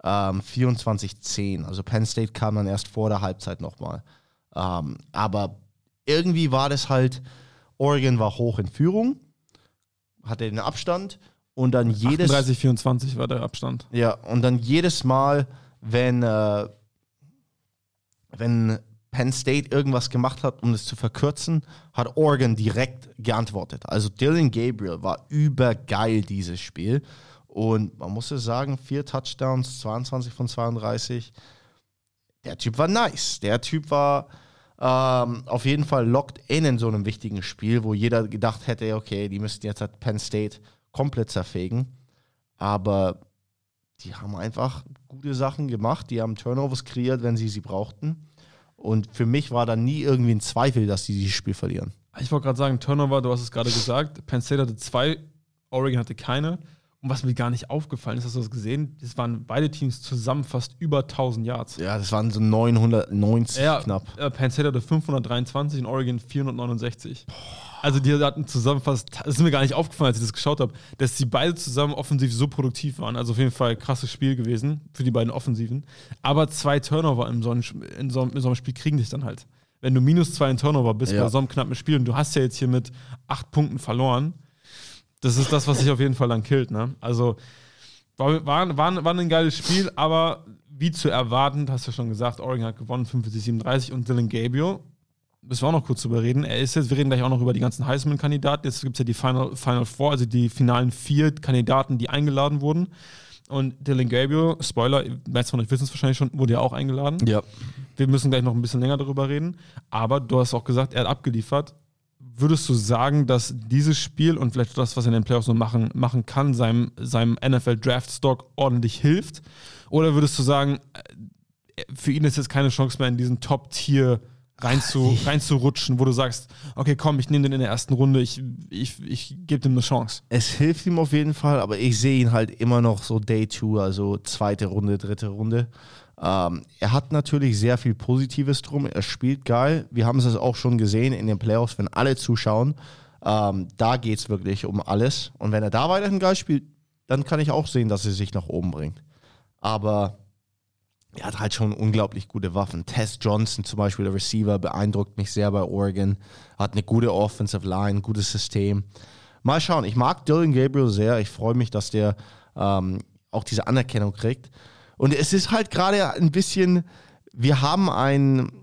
24-10. Also Penn State kam dann erst vor der Halbzeit nochmal. Aber irgendwie war das halt, Oregon war hoch in Führung, hatte den Abstand und dann 38-24 war der Abstand. Ja, und dann jedes Mal, wenn Penn State irgendwas gemacht hat, um das zu verkürzen, hat Oregon direkt geantwortet. Also Dylan Gabriel war übergeil dieses Spiel. Und man muss ja sagen, 4 Touchdowns, 22 von 32. Der Typ war nice. Der Typ war auf jeden Fall locked in so einem wichtigen Spiel, wo jeder gedacht hätte, okay, die müssten jetzt halt Penn State komplett zerfegen. Aber die haben einfach gute Sachen gemacht. Die haben Turnovers kreiert, wenn sie brauchten. Und für mich war da nie irgendwie ein Zweifel, dass sie dieses Spiel verlieren. Ich wollte gerade sagen, Turnover, du hast es gerade gesagt. Penn State hatte 2, Oregon hatte keine. Und was mir gar nicht aufgefallen ist, hast du das gesehen? Das waren beide Teams zusammen fast über 1000 Yards. Ja, das waren so 990 knapp. Penn State hatte 523 und Oregon 469. Also die hatten zusammen fast, das ist mir gar nicht aufgefallen, als ich das geschaut habe, dass die beide zusammen offensiv so produktiv waren. Also auf jeden Fall ein krasses Spiel gewesen für die beiden Offensiven. Aber 2 Turnover in so einem Spiel kriegen dich dann halt. Wenn du -2 in Turnover bist bei so einem knappen Spiel und du hast ja jetzt hier mit 8 Punkten verloren, das ist das, was sich auf jeden Fall dann killt. Ne? Also war ein geiles Spiel, aber wie zu erwarten, hast du ja schon gesagt, Oregon hat gewonnen, 45-37 und Dylan Gabriel, müssen wir auch noch kurz drüber reden. Wir reden gleich auch noch über die ganzen Heisman-Kandidaten. Jetzt gibt es ja die Final Four, also die finalen 4 Kandidaten, die eingeladen wurden. Und Dylan Gabriel, Spoiler, meisten von euch wissen es wahrscheinlich schon, wurde ja auch eingeladen. Ja. Wir müssen gleich noch ein bisschen länger darüber reden. Aber du hast auch gesagt, er hat abgeliefert. Würdest du sagen, dass dieses Spiel und vielleicht das, was er in den Playoffs so machen kann, seinem NFL-Draft-Stock ordentlich hilft? Oder würdest du sagen, für ihn ist jetzt keine Chance mehr, in diesen Top-Tier reinzurutschen, wo du sagst, okay, komm, ich nehme den in der ersten Runde, ich gebe dem eine Chance? Es hilft ihm auf jeden Fall, aber ich sehe ihn halt immer noch so Day 2, also 2. Runde, 3. Runde. Er hat natürlich sehr viel Positives drum, er spielt geil. Wir haben es auch schon gesehen in den Playoffs, wenn alle zuschauen, da geht es wirklich um alles. Und wenn er da weiterhin geil spielt, dann kann ich auch sehen, dass er sich nach oben bringt. Aber er hat halt schon unglaublich gute Waffen. Tess Johnson zum Beispiel, der Receiver, beeindruckt mich sehr bei Oregon. Hat eine gute Offensive Line, gutes System. Mal schauen, ich mag Dylan Gabriel sehr. Ich freue mich, dass der auch diese Anerkennung kriegt. Und es ist halt gerade ein bisschen, wir haben ein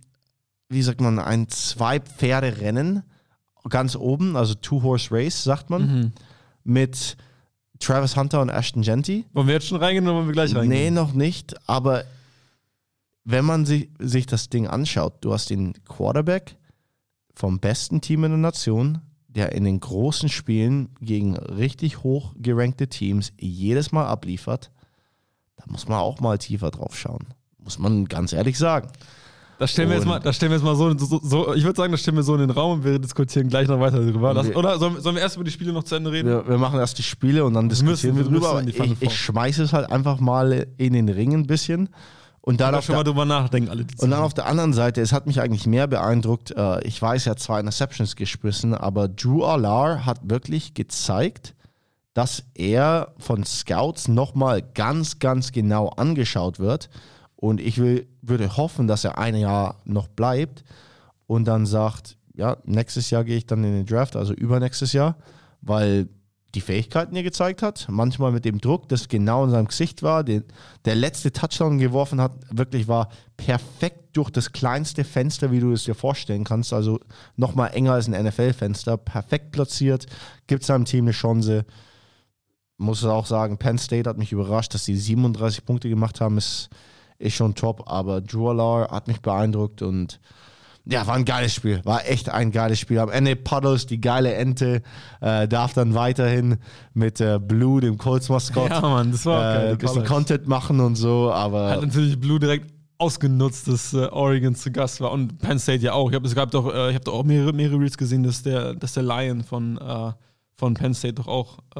2-Pferde-Rennen ganz oben, also Two-Horse-Race, sagt man, mit Travis Hunter und Ashton Genty. Wollen wir jetzt schon reingehen oder wollen wir gleich reingehen? Nee, noch nicht, aber wenn man sich das Ding anschaut, du hast den Quarterback vom besten Team in der Nation, der in den großen Spielen gegen richtig hoch gerankte Teams jedes Mal abliefert, da muss man auch mal tiefer drauf schauen. Muss man ganz ehrlich sagen. Das stellen wir jetzt mal so, ich würde sagen, das stellen wir so in den Raum und wir diskutieren gleich noch weiter darüber. Oder sollen wir erst über die Spiele noch zu Ende reden? Wir machen erst die Spiele und dann diskutieren wir drüber. Ich schmeiße es halt einfach mal in den Ring ein bisschen. Und dann schon mal drüber nachdenken, alle. Und dann auf der anderen Seite, es hat mich eigentlich mehr beeindruckt, ich weiß, er hat 2 Interceptions geschmissen, aber Drew Allar hat wirklich gezeigt, dass er von Scouts nochmal ganz, ganz genau angeschaut wird. Und ich würde hoffen, dass er ein Jahr noch bleibt und dann sagt, ja, nächstes Jahr gehe ich dann in den Draft, also übernächstes Jahr, weil die Fähigkeiten er gezeigt hat, manchmal mit dem Druck, das genau in seinem Gesicht war, der letzte Touchdown geworfen hat, wirklich war perfekt durch das kleinste Fenster, wie du es dir vorstellen kannst, also nochmal enger als ein NFL-Fenster, perfekt platziert, gibt seinem Team eine Chance. Muss auch sagen, Penn State hat mich überrascht, dass die 37 Punkte gemacht haben, ist schon top, aber Drew Allar hat mich beeindruckt und ja, war ein geiles Spiel, war echt ein geiles Spiel. Am Ende Puddles, die geile Ente, darf dann weiterhin mit Blue, dem Colts-Maskott, ja, Mann, das war geil, ein bisschen Content machen und so, aber... Hat natürlich Blue direkt ausgenutzt, dass Oregon zu Gast war und Penn State ja auch. Ich habe doch auch mehrere Reels gesehen, dass der Lion von Penn State doch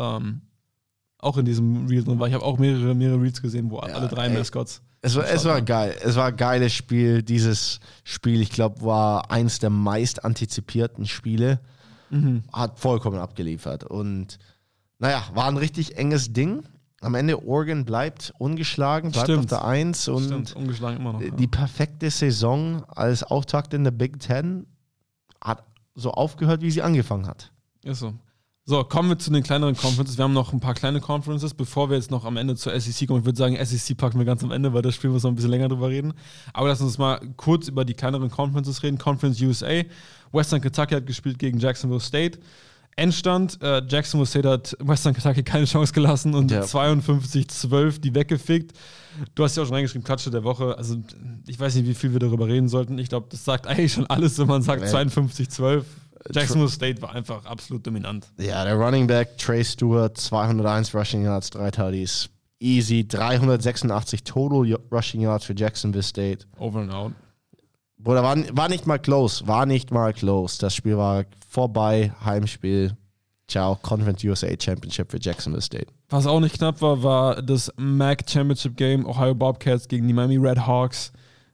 auch in diesem Reel drin war. Ich habe auch mehrere Reels gesehen, wo alle 3 Mascots. Es war geil. Es war ein geiles Spiel. Dieses Spiel, ich glaube, war eins der meist antizipierten Spiele. Hat vollkommen abgeliefert. Und naja, war ein richtig enges Ding. Am Ende Oregon bleibt ungeschlagen, bleibt auf der 1. Und stimmt, ungeschlagen immer noch. Die perfekte Saison als Auftakt in der Big Ten hat so aufgehört, wie sie angefangen hat. Ist so. So, kommen wir zu den kleineren Conferences. Wir haben noch ein paar kleine Conferences, bevor wir jetzt noch am Ende zur SEC kommen. Ich würde sagen, SEC packen wir ganz am Ende, weil das Spiel muss noch ein bisschen länger drüber reden. Aber lass uns mal kurz über die kleineren Conferences reden. Conference USA. Western Kentucky hat gespielt gegen Jacksonville State. Endstand, Jacksonville State hat Western Kentucky keine Chance gelassen und 52-12 die weggefickt. Du hast ja auch schon reingeschrieben, Klatsche der Woche. Also ich weiß nicht, wie viel wir darüber reden sollten. Ich glaube, das sagt eigentlich schon alles, wenn man sagt 52-12. Jacksonville State war einfach absolut dominant. Ja, der Running Back Trey Stewart, 201 Rushing Yards, 3 Tutties. Easy, 386 Total Rushing Yards für Jacksonville State. Over and out. Bruder, war nicht mal close. Das Spiel war vorbei, Heimspiel. Ciao, Conference USA Championship für Jacksonville State. Was auch nicht knapp war, war das MAC Championship Game, Ohio Bobcats gegen die Miami Red Hawks.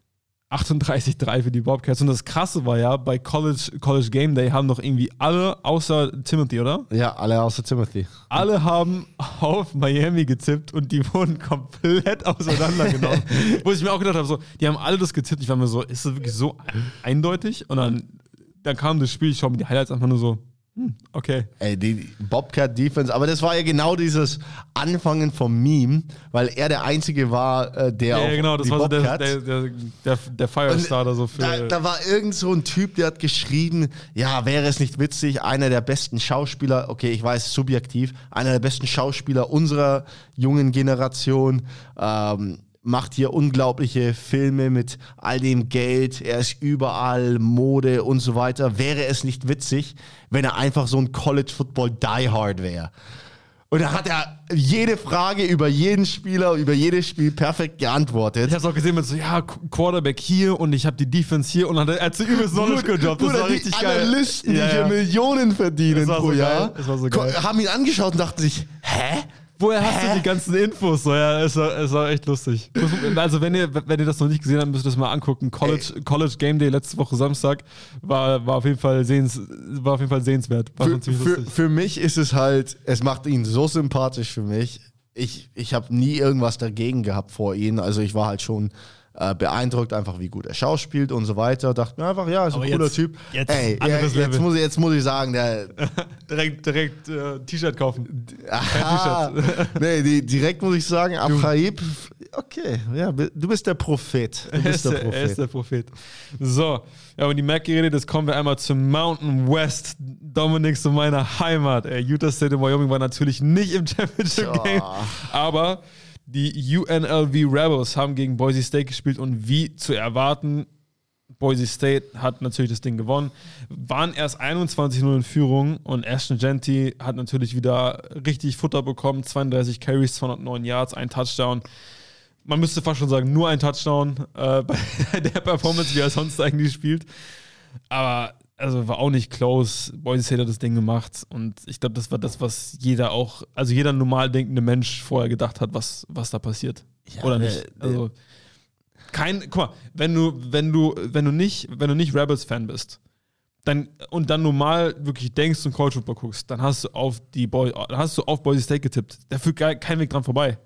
38-3 für die Bobcats. Und das Krasse war ja, bei College Game Day haben doch irgendwie alle, außer Timothy, oder? Ja, alle außer Timothy. Alle haben auf Miami getippt und die wurden komplett auseinandergenommen. Wo ich mir auch gedacht habe, so, die haben alle das getippt. Ich war mir so, ist das wirklich so eindeutig? Und dann kam das Spiel, ich schaue mir die Highlights einfach nur so, okay. Ey, die Bobcat-Defense, aber das war ja genau dieses Anfangen vom Meme, weil er der Einzige war, der ja, genau, das war so der Firestarter so für... Da war irgend so ein Typ, der hat geschrieben, ja, wäre es nicht witzig, einer der besten Schauspieler, okay, ich weiß, subjektiv, einer der besten Schauspieler unserer jungen Generation, macht hier unglaubliche Filme mit all dem Geld, er ist überall, Mode und so weiter. Wäre es nicht witzig, wenn er einfach so ein College-Football-Diehard wäre? Und da hat er jede Frage über jeden Spieler, über jedes Spiel perfekt geantwortet. Ich hab's auch gesehen mit so, ja, Quarterback hier und ich habe die Defense hier und er hat so übelst Knowledge gedroppt. Das war richtig geil. Analysten, die hier Millionen verdienen pro Jahr, das war so geil. haben ihn angeschaut und dachten sich, hä? Woher hast du die ganzen Infos? So, ja, es war echt lustig. Also, wenn ihr das noch nicht gesehen habt, müsst ihr das mal angucken. College Game Day letzte Woche Samstag war auf jeden Fall sehenswert. War schon ziemlich lustig. Für mich ist es halt, es macht ihn so sympathisch für mich. Ich habe nie irgendwas dagegen gehabt vor ihm. Also ich war halt schon beeindruckt einfach, wie gut er schauspielt und so weiter. Dachte mir einfach, ja, ist ein Aber cooler jetzt- Typ. jetzt Ey, anderes Level. jetzt muss ich sagen, der direkt T-Shirt kaufen. Aha, nee, direkt muss ich sagen, Abhaib, okay, ja, du bist der Prophet. Du bist der Er ist Prophet. der Prophet. So, ja, und die Mac geredet, jetzt kommen wir einmal zum Mountain West. Dominik, zu meiner Heimat. Utah State und Wyoming war natürlich nicht im Championship Game, aber die UNLV Rebels haben gegen Boise State gespielt und wie zu erwarten, Boise State hat natürlich das Ding gewonnen, waren erst 21-0 in Führung und Ashton Jeanty hat natürlich wieder richtig Futter bekommen, 32 Carries, 209 Yards, ein Touchdown. Man müsste fast schon sagen, nur ein Touchdown bei der Performance, wie er sonst eigentlich spielt. Aber also war auch nicht close. Boise State hat das Ding gemacht und ich glaube, das war das, was jeder normal denkende Mensch vorher gedacht hat, was da passiert. Ja, Oder nicht? Also guck mal, wenn du nicht Rebels-Fan bist, dann normal wirklich denkst und College Football guckst, dann hast du auf Boise State getippt. Da führt kein Weg dran vorbei.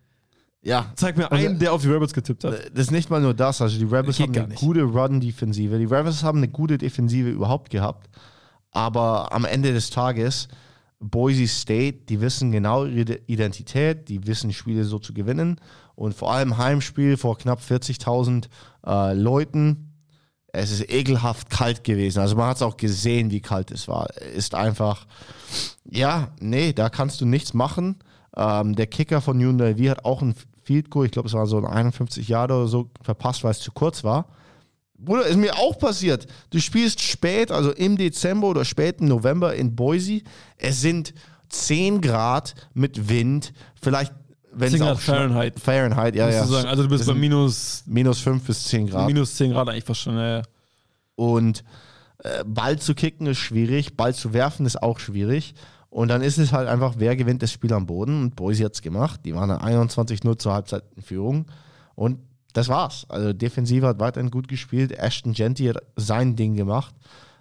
Ja. Zeig mir einen, der auf die Rebels getippt hat. Das ist nicht mal nur das, also die Rebels Geht haben gar eine nicht. gute Run-Defensive. Die Rebels haben eine gute Defensive überhaupt gehabt, aber am Ende des Tages, Boise State, die wissen genau ihre Identität, die wissen Spiele so zu gewinnen und vor allem Heimspiel vor knapp 40.000 Leuten. Es ist ekelhaft kalt gewesen, also man hat es auch gesehen, wie kalt es war. Ist einfach, ja, nee, da kannst du nichts machen. Der Kicker von UNLV hat auch ein Field Goal, ich glaube, es war so ein 51 Jahre oder so, verpasst, weil es zu kurz war. Bruder, ist mir auch passiert. Du spielst spät, also im Dezember oder späten November in Boise. Es sind 10 Grad mit Wind, vielleicht, wenn 10 es Grad auch Fahrenheit. Fahrenheit, ja, Musst ja. du sagen. Also du bist Das bei sind minus minus 5 bis 10 Grad. 10 Grad eigentlich fast schon. Ja. Und Ball zu kicken ist schwierig, Ball zu werfen ist auch schwierig. Und dann ist es halt einfach, wer gewinnt das Spiel am Boden. Und Boise hat es gemacht. Die waren 21-0 zur Halbzeit in Führung. Und das war's. Also Defensive hat weiterhin gut gespielt. Ashton Jeanty hat sein Ding gemacht.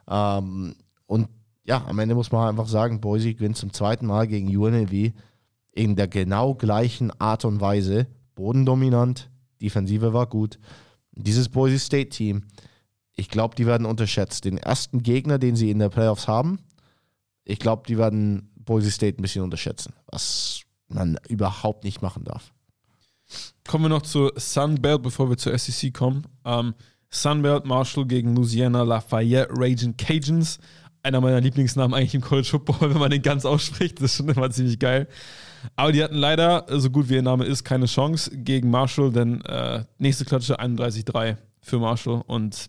Und ja, am Ende muss man einfach sagen, Boise gewinnt zum zweiten Mal gegen UNLV in der genau gleichen Art und Weise. Bodendominant, Defensive war gut. Dieses Boise State Team, ich glaube, die werden unterschätzt. Den ersten Gegner, den sie in der Playoffs haben, ich glaube, die werden Boise State ein bisschen unterschätzen, was man überhaupt nicht machen darf. Kommen wir noch zur Sunbelt, bevor wir zur SEC kommen. Sunbelt, Marshall gegen Louisiana Lafayette Raging Cajuns. Einer meiner Lieblingsnamen eigentlich im College Football, wenn man den ganz ausspricht. Das ist schon immer ziemlich geil. Aber die hatten leider, so gut wie ihr Name ist, keine Chance gegen Marshall, denn nächste Klatsche 31-3 für Marshall und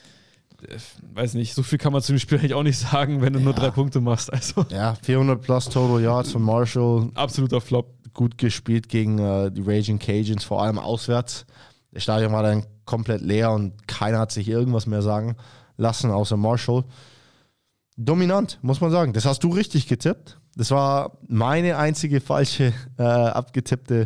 weiß nicht, so viel kann man zu dem Spiel eigentlich auch nicht sagen, wenn du nur 3 Punkte machst. Also Ja, 400 plus Total Yards von Marshall. absoluter Flop. Gut gespielt gegen die Raging Cajuns, vor allem auswärts. Das Stadion war dann komplett leer und keiner hat sich irgendwas mehr sagen lassen, außer Marshall. Dominant, muss man sagen. Das hast du richtig getippt. Das war meine einzige falsche abgetippte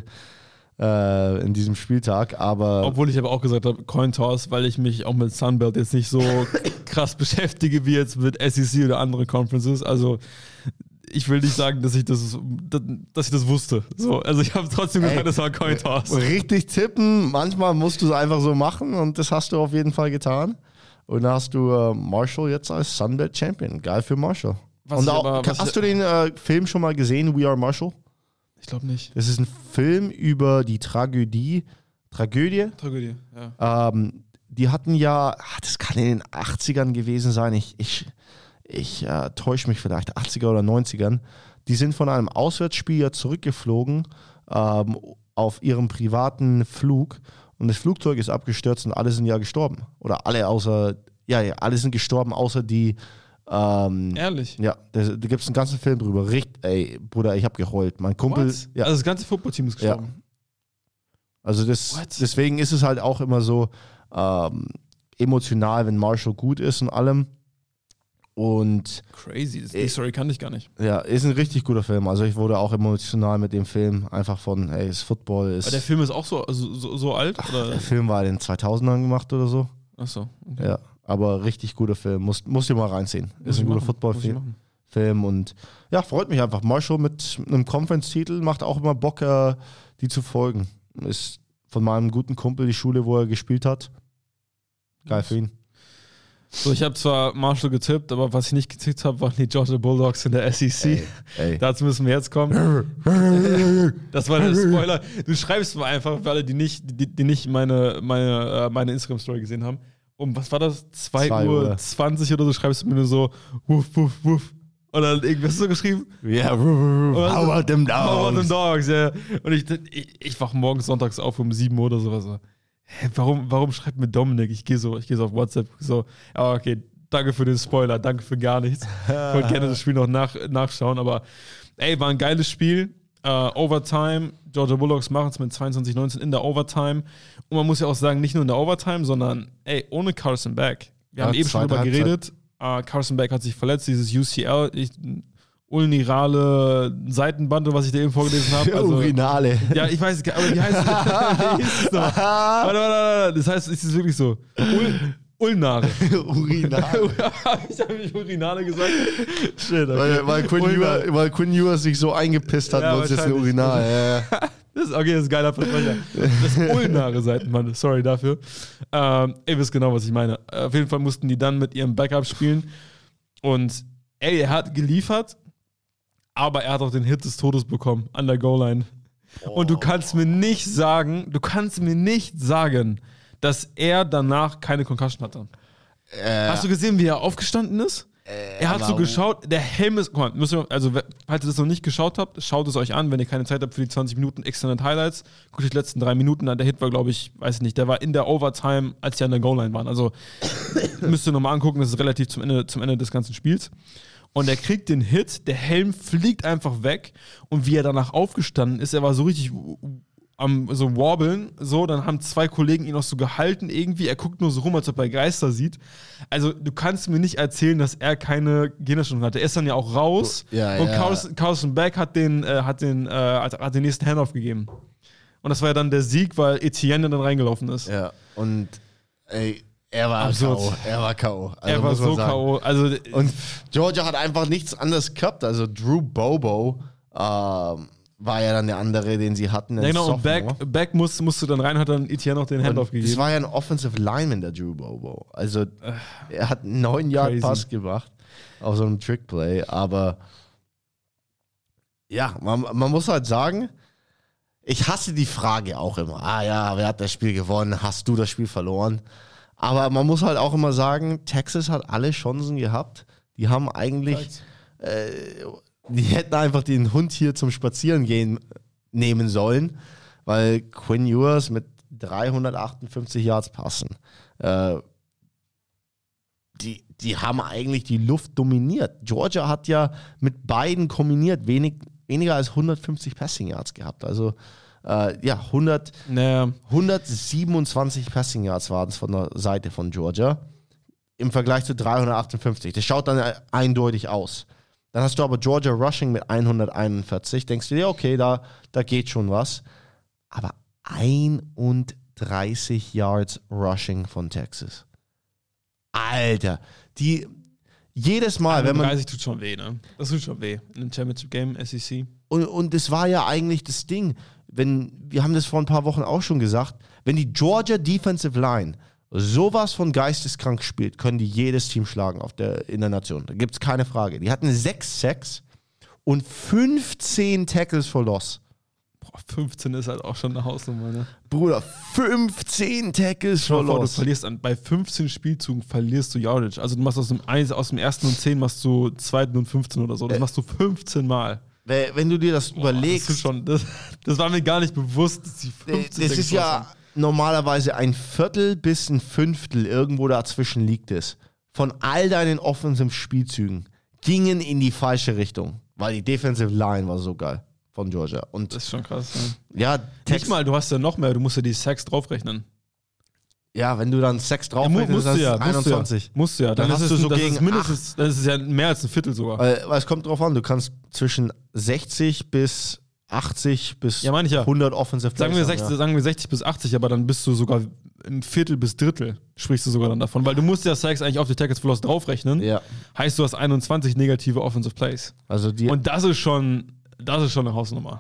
in diesem Spieltag, aber Obwohl ich aber auch gesagt habe, Coin Toss, weil ich mich auch mit Sunbelt jetzt nicht so krass beschäftige wie jetzt mit SEC oder andere Conferences. Also ich will nicht sagen, dass ich das wusste. So, also ich habe trotzdem gesagt, das war Coin Toss. richtig tippen, manchmal musst du es einfach so machen und das hast du auf jeden Fall getan. Und da hast du Marshall jetzt als Sunbelt Champion. Geil für Marshall. Und auch, hast du den Film schon mal gesehen, We Are Marshall? Ich glaube nicht. Das ist ein Film über die Tragödie. Tragödie, ja. Die hatten ja, das kann in den 80ern gewesen sein, ich täusche mich vielleicht, 80er oder 90ern. Die sind von einem Auswärtsspiel ja zurückgeflogen auf ihrem privaten Flug und das Flugzeug ist abgestürzt und alle sind ja gestorben. Oder alle außer, alle sind gestorben, außer die. Ehrlich? Ja, da gibt es einen ganzen Film drüber. Ey, Bruder, ich habe geheult. Mein Kumpel. Ja. Also das ganze Footballteam ist gestorben. Ja. Also deswegen ist es halt auch immer so emotional, wenn Marshall gut ist und allem. Und Crazy, die Story kannte ich gar nicht. ja, ist ein richtig guter Film. Also ich wurde auch emotional mit dem Film. Einfach von, das Football ist. Aber der Film ist auch so alt? Oder? Der Film war in den 2000ern gemacht oder so. Achso. Okay. Ja, aber richtig guter Film. Musst du mal reinziehen. Ist ein guter Football-Film. Und ja, freut mich einfach. Marshall mit einem Conference-Titel macht auch immer Bock, die zu folgen. von meinem guten Kumpel die Schule, wo er gespielt hat. Geil für ihn. So, ich habe zwar Marshall getippt, aber was ich nicht getippt habe, waren die Georgia Bulldogs in der SEC. Ey. Dazu müssen wir jetzt kommen. Das war der Spoiler. Du schreibst mal einfach, für alle, die nicht meine Instagram-Story gesehen haben. Was war das? 2 Uhr 20 oder so, schreibst du mir nur so, wuff, wuff, wuff. Und dann irgendwie hast du so geschrieben? Yeah, how about them dogs? How about them dogs, ja. Und ich wach morgens sonntags auf um 7 Uhr oder sowas. So. Hä, warum schreibt mir Dominik? Ich gehe so auf WhatsApp, so, ja, okay, danke für den Spoiler, danke für gar nichts. Ich wollte gerne das Spiel noch nachschauen, aber ey, war ein geiles Spiel. Overtime, Georgia Bulldogs machen es mit 22-19 in der Overtime. Und man muss ja auch sagen, nicht nur in der Overtime, sondern ey, ohne Carson Beck. Wir haben eben schon drüber geredet. Carson Beck hat sich verletzt, dieses UCL, ulnirale Seitenband, was ich dir eben vorgelesen habe. Also, Urinale. Ja, ich weiß gar nicht, aber wie heißt es? Warte. Das heißt, ist es wirklich so? Ulnare. Urinale. Ich habe nicht Urinale gesagt. Shit, okay. Weil Quinn Ewers sich so eingepisst hat, Ja, wird es jetzt ein Urinal. Ja. Das ist ein geiler Versprecher. Das ulnare Seitenband, sorry dafür. Ihr wisst genau, was ich meine. Auf jeden Fall mussten die dann mit ihrem Backup spielen. Und ey, er hat geliefert, aber er hat auch den Hit des Todes bekommen an der Goal-Line. Und du kannst mir nicht sagen, dass er danach keine Concussion hatte. Hast du gesehen, wie er aufgestanden ist? Er hat so geschaut, der Helm ist, guck mal, falls ihr das noch nicht geschaut habt, schaut es euch an, wenn ihr keine Zeit habt für die 20 Minuten Extended Highlights. Guckt euch die letzten 3 Minuten an, der Hit war, glaube ich, weiß nicht, der war in der Overtime, als die an der Goal-Line waren. Also müsst ihr nochmal angucken, das ist relativ zum Ende des ganzen Spiels. Und er kriegt den Hit, der Helm fliegt einfach weg und wie er danach aufgestanden ist, er war so richtig am so wobbeln, so, dann haben 2 Kollegen ihn auch so gehalten irgendwie, er guckt nur so rum, als ob er Geister sieht. Also du kannst mir nicht erzählen, dass er keine Gehirnerschütterung hatte. Er ist dann ja auch raus und Carson Beck hat den nächsten Handoff gegeben. Und das war ja dann der Sieg, weil Etienne dann reingelaufen ist. Ja, und ey, er war K.O. Also er war so K.O. Also, und Georgia hat einfach nichts anderes gehabt. Also Drew Bobo war ja dann der andere, den sie hatten. Ja, genau, und Beck musste dann rein, hat dann Etienne noch den Handoff gegeben. Das war ja ein Offensive Lineman, der Drew Bobo. Also er hat einen 9-Yard-Pass gemacht auf so einem Trickplay. Aber ja, man muss halt sagen, ich hasse die Frage auch immer. Wer hat das Spiel gewonnen? Hast du das Spiel verloren? Aber man muss halt auch immer sagen, Texas hat alle Chancen gehabt. Die haben eigentlich, die hätten einfach den Hund hier zum Spazierengehen nehmen sollen, weil Quinn Ewers mit 358 Yards passen. Die haben eigentlich die Luft dominiert. Georgia hat ja mit beiden kombiniert weniger als 150 Passing Yards gehabt. Also 127 Passing Yards waren es von der Seite von Georgia im Vergleich zu 358. Das schaut dann eindeutig aus. Dann hast du aber Georgia Rushing mit 141. Denkst du dir, okay, da geht schon was. Aber 31 Yards Rushing von Texas. Alter, jedes Mal, wenn man... 30 tut schon weh, ne? Das tut schon weh. In einem Championship Game, SEC. Und das war ja eigentlich das Ding. Wir haben das vor ein paar Wochen auch schon gesagt, wenn die Georgia Defensive Line sowas von geisteskrank spielt, können die jedes Team schlagen in der Nation. Da gibt es keine Frage. Die hatten 6 Sacks und 15 Tackles for Loss. 15 ist halt auch schon eine Hausnummer, ne? Bruder, 15 Tackles for Loss. Du verlierst bei 15 Spielzügen verlierst du Yardage. Also du machst aus dem ersten und 10 machst du zweiten und 15 oder so. Das machst du 15 Mal. Wenn du dir das überlegst. Das war mir gar nicht bewusst, dass die 15 Das ist ja normalerweise ein Viertel bis ein Fünftel, irgendwo dazwischen liegt es, von all deinen offensiven Spielzügen gingen in die falsche Richtung, weil die Defensive Line war so geil von Georgia. Und das ist schon krass. Ne? Ja, nicht mal, du hast ja noch mehr, du musst ja die Sacks draufrechnen. Ja, wenn du dann Sacks draufrechnest, dann ist es 21. Musst du ja. Dann hast du so gegen mindestens, das ist ja mehr als ein Viertel sogar. Weil es kommt drauf an, du kannst zwischen 60 bis 80 bis 100 Offensive Plays sagen wir 60 bis 80, aber dann bist du sogar ein Viertel bis Drittel, sprichst du sogar dann davon, weil du musst ja Sacks eigentlich auf die Tackles for Loss draufrechnen. Ja. Heißt, du hast 21 negative Offensive Plays. Also und das ist schon eine Hausnummer.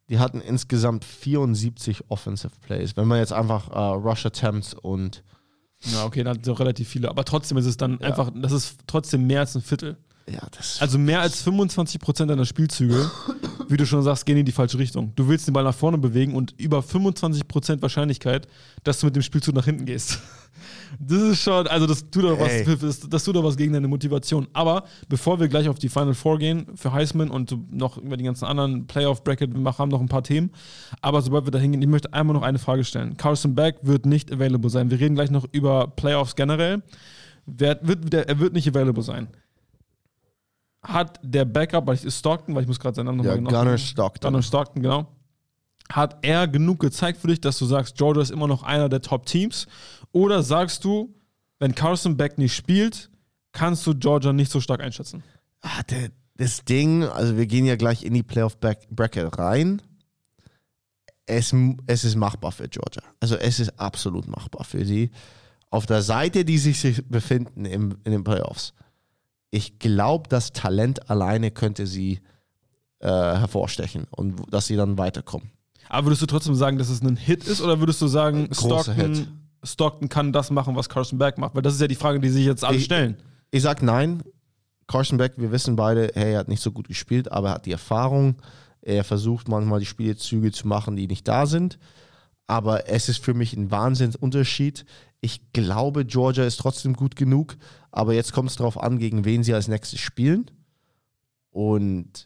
Die hatten insgesamt 74 Offensive Plays. Wenn man jetzt einfach Rush Attempts und Ja, okay, dann sind relativ viele. Aber trotzdem ist es dann einfach, das ist trotzdem mehr als ein Viertel. ja, das Also mehr als 25% deiner Spielzüge, wie du schon sagst, gehen in die falsche Richtung. Du willst den Ball nach vorne bewegen und über 25% Wahrscheinlichkeit, dass du mit dem Spielzug nach hinten gehst. Das ist schon, also das tut doch was gegen deine Motivation. Aber bevor wir gleich auf die Final Four gehen für Heisman und noch über die ganzen anderen Playoff-Bracket, wir haben noch ein paar Themen. Aber sobald wir da hingehen, ich möchte einmal noch eine Frage stellen. Carson Beck wird nicht available sein. Wir reden gleich noch über Playoffs generell. Er wird nicht available sein. Hat der Backup, weil ich ist Stockton, weil ich muss gerade seinen Namen nochmal genau Gunnar Stockton. Gunnar Stockton, genau. Hat er genug gezeigt für dich, dass du sagst, Georgia ist immer noch einer der Top-Teams? Oder sagst du, wenn Carson Beck nicht spielt, kannst du Georgia nicht so stark einschätzen? Das Ding, also wir gehen ja gleich in die Playoff-Bracket rein. Es ist machbar für Georgia. Also es ist absolut machbar für sie. Auf der Seite, die sich befinden in den Playoffs, ich glaube, das Talent alleine könnte sie hervorstechen und dass sie dann weiterkommen. Aber würdest du trotzdem sagen, dass es ein Hit ist, oder würdest du sagen, Großer Hit. Stockton kann das machen, was Carson Beck macht? Weil das ist ja die Frage, die sich jetzt alle stellen. Ich sag nein. Carson Beck, wir wissen beide, hey, er hat nicht so gut gespielt, aber er hat die Erfahrung. Er versucht manchmal die Spielzüge zu machen, die nicht da sind. Aber es ist für mich ein Wahnsinnsunterschied. Ich glaube, Georgia ist trotzdem gut genug. Aber jetzt kommt es darauf an, gegen wen sie als nächstes spielen. Und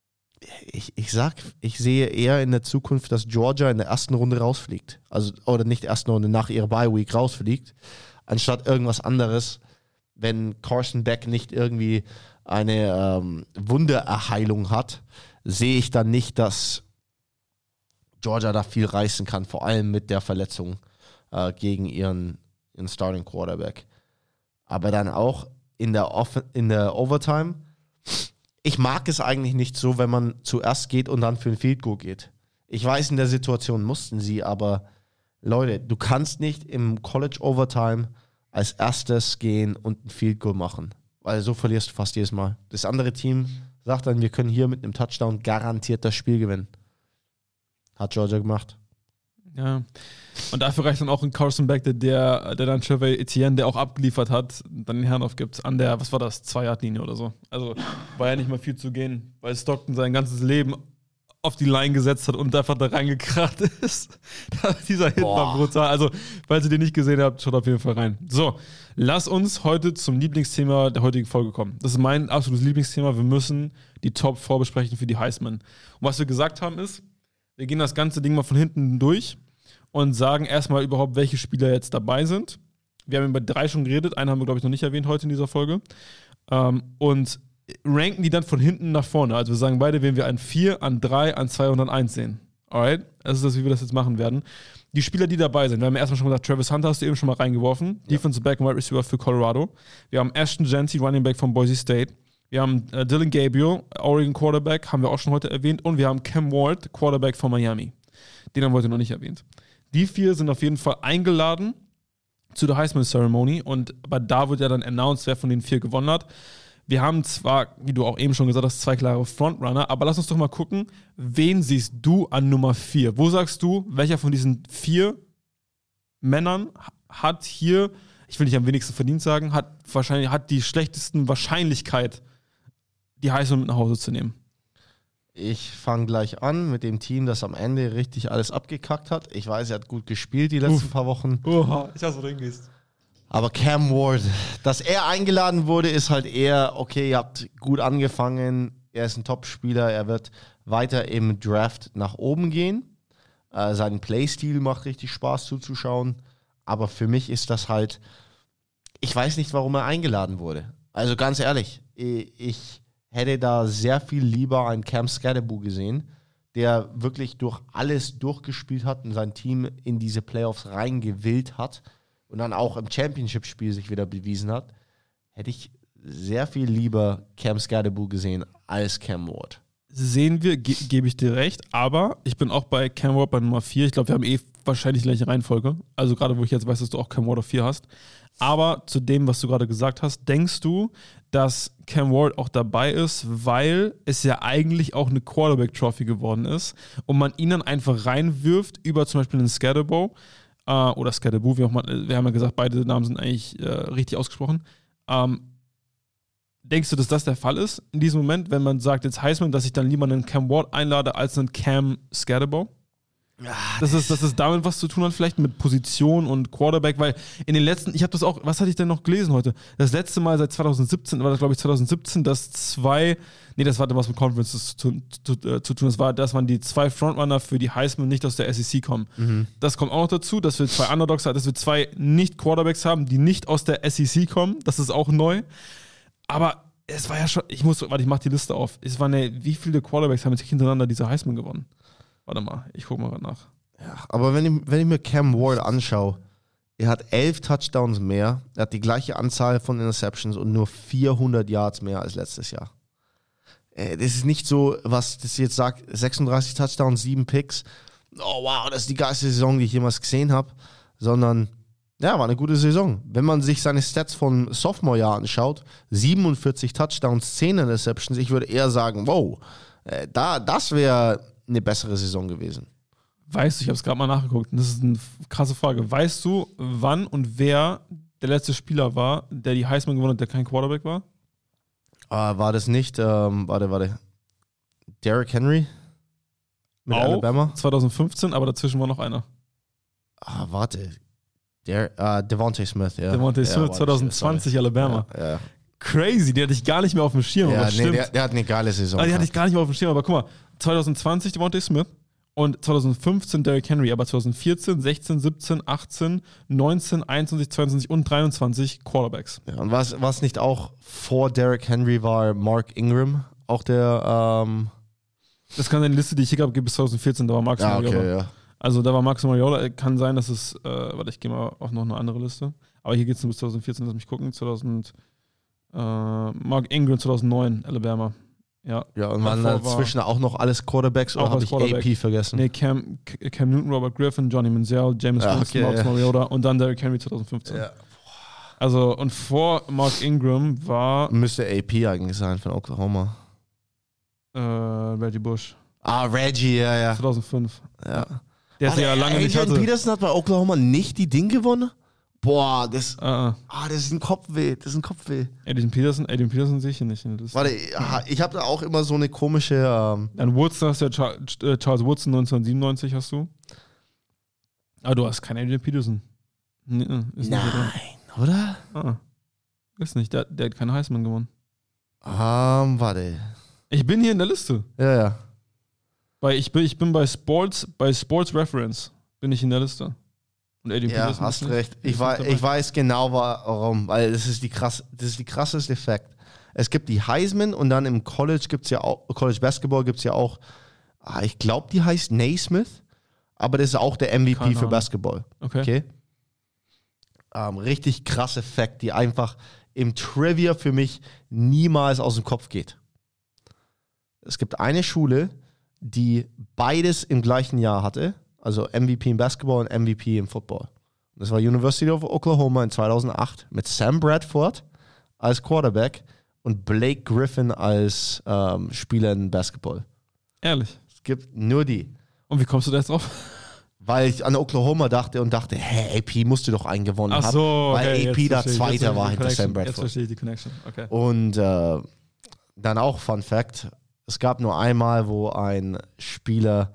ich sehe eher in der Zukunft, dass Georgia in der ersten Runde rausfliegt. Also, oder nicht ersten Runde, nach ihrer Bye-Week rausfliegt, anstatt irgendwas anderes, wenn Carson Beck nicht irgendwie eine Wundererheilung hat, sehe ich dann nicht, dass Georgia da viel reißen kann, vor allem mit der Verletzung gegen ihren Starting Quarterback. Aber dann auch in der Overtime. Ich mag es eigentlich nicht so, wenn man zuerst geht und dann für ein Field Goal geht. Ich weiß, in der Situation mussten sie, aber Leute, du kannst nicht im College Overtime als erstes gehen und ein Field Goal machen, weil so verlierst du fast jedes Mal. Das andere Team sagt dann, wir können hier mit einem Touchdown garantiert das Spiel gewinnen. Hat Georgia gemacht. Ja. Und dafür reicht dann auch ein Carson Beck, der dann Trevor Etienne, der auch abgeliefert hat, dann den Herrn aufgibt an der, was war das, 2-Yard-Linie oder so. Also war ja nicht mal viel zu gehen, weil Stockton sein ganzes Leben auf die Line gesetzt hat und einfach da reingekracht ist. Dieser Hit war brutal. Also, falls ihr den nicht gesehen habt, schaut auf jeden Fall rein. So, lass uns heute zum Lieblingsthema der heutigen Folge kommen. Das ist mein absolutes Lieblingsthema. Wir müssen die Top 4 besprechen für die Heisman. Und was wir gesagt haben ist, wir gehen das ganze Ding mal von hinten durch und sagen erstmal überhaupt, welche Spieler jetzt dabei sind. Wir haben über 3 schon geredet, einen haben wir, glaube ich, noch nicht erwähnt heute in dieser Folge. Und ranken die dann von hinten nach vorne. Also wir sagen beide, wen wir an 4, an 3, an 2 und an 1 sehen. Alright? Das ist das, wie wir das jetzt machen werden. Die Spieler, die dabei sind, wir haben erstmal schon gesagt, Travis Hunter hast du eben schon mal reingeworfen. Ja. Defensive Back und Wide Receiver für Colorado. Wir haben Ashton Jeanty, Running Back von Boise State. Wir haben Dylan Gabriel, Oregon Quarterback, haben wir auch schon heute erwähnt. Und wir haben Cam Ward, Quarterback von Miami. Den haben wir heute noch nicht erwähnt. Die 4 sind auf jeden Fall eingeladen zu der Heisman Ceremony. Und aber da wird ja dann announced, wer von den 4 gewonnen hat. Wir haben zwar, wie du auch eben schon gesagt hast, 2 klare Frontrunner, aber lass uns doch mal gucken, wen siehst du an Nummer 4? Wo sagst du, welcher von diesen 4 Männern hat hier, ich will nicht am wenigsten verdient sagen, hat die schlechtesten Wahrscheinlichkeit, die Heisman mit nach Hause zu nehmen? Ich fange gleich an mit dem Team, das am Ende richtig alles abgekackt hat. Ich weiß, er hat gut gespielt die letzten paar Wochen. Oha, ich weiß, wo du hingehst. Aber Cam Ward, dass er eingeladen wurde, ist halt eher, okay, ihr habt gut angefangen, er ist ein Top-Spieler, er wird weiter im Draft nach oben gehen. Sein Playstil macht richtig Spaß zuzuschauen. Aber für mich ist das halt, ich weiß nicht, warum er eingeladen wurde. Also ganz ehrlich, ich hätte da sehr viel lieber einen Cam Skattebo gesehen, der wirklich durch alles durchgespielt hat und sein Team in diese Playoffs reingewillt hat. Und dann auch im Championship-Spiel sich wieder bewiesen hat, hätte ich sehr viel lieber Cam Skattebo gesehen als Cam Ward. sehen wir, gebe ich dir recht, aber ich bin auch bei Cam Ward bei Nummer 4. Ich glaube, wir haben wahrscheinlich die gleiche Reihenfolge. Also gerade, wo ich jetzt weiß, dass du auch Cam Ward auf 4 hast. Aber zu dem, was du gerade gesagt hast, denkst du, dass Cam Ward auch dabei ist, weil es ja eigentlich auch eine Quarterback-Trophy geworden ist und man ihn dann einfach reinwirft über zum Beispiel einen Scatterbo oder Scatterbo, wir haben ja gesagt, beide Namen sind eigentlich richtig ausgesprochen. Denkst du, dass das der Fall ist in diesem Moment, wenn man sagt, jetzt Heisman, dass ich dann lieber einen Cam Ward einlade als einen Cam Scatterbo? Dass es damit was zu tun hat, vielleicht mit Position und Quarterback, weil in den letzten, ich habe das auch, was hatte ich denn noch gelesen heute? Das letzte Mal seit 2017, war das glaube ich 2017, dass das hatte was mit Conferences zu tun, das waren die 2 Frontrunner für die Heisman nicht aus der SEC kommen. Das kommt auch noch dazu, dass wir 2 Underdogs haben, dass wir 2 Nicht-Quarterbacks haben, die nicht aus der SEC kommen, das ist auch neu. Aber es war ja schon, ich mach die Liste auf. Wie viele Quarterbacks haben jetzt hintereinander diese Heisman gewonnen? Warte mal, ich gucke mal nach. Ja, aber wenn ich mir Cam Ward anschaue, er hat 11 Touchdowns mehr, er hat die gleiche Anzahl von Interceptions und nur 400 Yards mehr als letztes Jahr. Das ist nicht so, was das jetzt sagt, 36 Touchdowns, 7 Picks. Oh wow, das ist die geilste Saison, die ich jemals gesehen habe. Sondern, ja, war eine gute Saison. Wenn man sich seine Stats von Sophomore-Jahr anschaut, 47 Touchdowns, 10 Interceptions, ich würde eher sagen, wow, das wäre eine bessere Saison gewesen. Weißt du, ich habe es gerade mal nachgeguckt, und das ist eine krasse Frage. Weißt du, wann und wer der letzte Spieler war, der die Heisman gewonnen hat, der kein Quarterback war? War das nicht, warte. Derrick Henry? Mit auch Alabama? 2015, aber dazwischen war noch einer. Warte. Devontae Smith, ja. Devontae Smith, 2020 Alabama. Ja. Crazy, die hatte ich gar nicht mehr auf dem Schirm. Ja, aber stimmt. Der hat eine geile Saison. Die hatte ich gar nicht mehr auf dem Schirm, aber guck mal, 2020 Devontae Smith und 2015 Derrick Henry, aber 2014, 16, 17, 18, 19, 21, 22 und 23 Quarterbacks. Ja, und was nicht auch vor Derrick Henry war, Mark Ingram, auch der Das kann sein, die Liste, die ich hier habe, bis 2014, da war Marcus Mariota. Okay, ja. Also da war Marcus Mariota, kann sein, dass es, warte, ich gehe mal auf noch eine andere Liste, aber hier geht es nur bis 2014, lass mich gucken, Mark Ingram 2009, Alabama. Ja, und waren dazwischen auch noch alles Quarterbacks oder habe ich AP vergessen? Nee, Cam Newton, Robert Griffin, Johnny Manziel, James Winston, Marcus Mariota und dann Derrick Henry 2015. Ja. Also, und vor Mark Ingram war... Müsste AP eigentlich sein von Oklahoma. Reggie Bush. Reggie, ja. 2005. Ja. Der ist ja lange nicht hatte. Adrian Peterson hat bei Oklahoma nicht die Ding gewonnen? Boah, das ist ein Kopfweh. Adrian Peterson sehe ich hier nicht. Warte, ich habe da auch immer so eine komische... Dann Woodson hast du ja Charles Woodson 1997 hast du. Aber du hast keinen Adrian Peterson. Ist Nein, oder? Ist nicht. Der hat keinen Heisman gewonnen. Warte. Ich bin hier in der Liste. Ja. Ich bin bei Sports Reference bin ich in der Liste. Und ja, hast recht. Ich weiß genau warum, weil das ist die krasseste Fact. Es gibt die Heisman und dann im College College Basketball gibt es ja auch, ich glaube, die heißt Naismith, aber das ist auch der MVP für Basketball. Okay. Richtig krasse Fact, die einfach im Trivia für mich niemals aus dem Kopf geht. Es gibt eine Schule, die beides im gleichen Jahr hatte. Also MVP im Basketball und MVP im Football. Das war University of Oklahoma in 2008 mit Sam Bradford als Quarterback und Blake Griffin als Spieler in Basketball. Ehrlich? Es gibt nur die. Und wie kommst du da jetzt drauf? Weil ich an Oklahoma dachte, AP musste doch einen gewonnen haben. Ach so, okay, weil AP da Zweiter war hinter Sam Bradford. Jetzt verstehe ich die Connection, okay. Und dann auch Fun Fact, es gab nur einmal, wo ein Spieler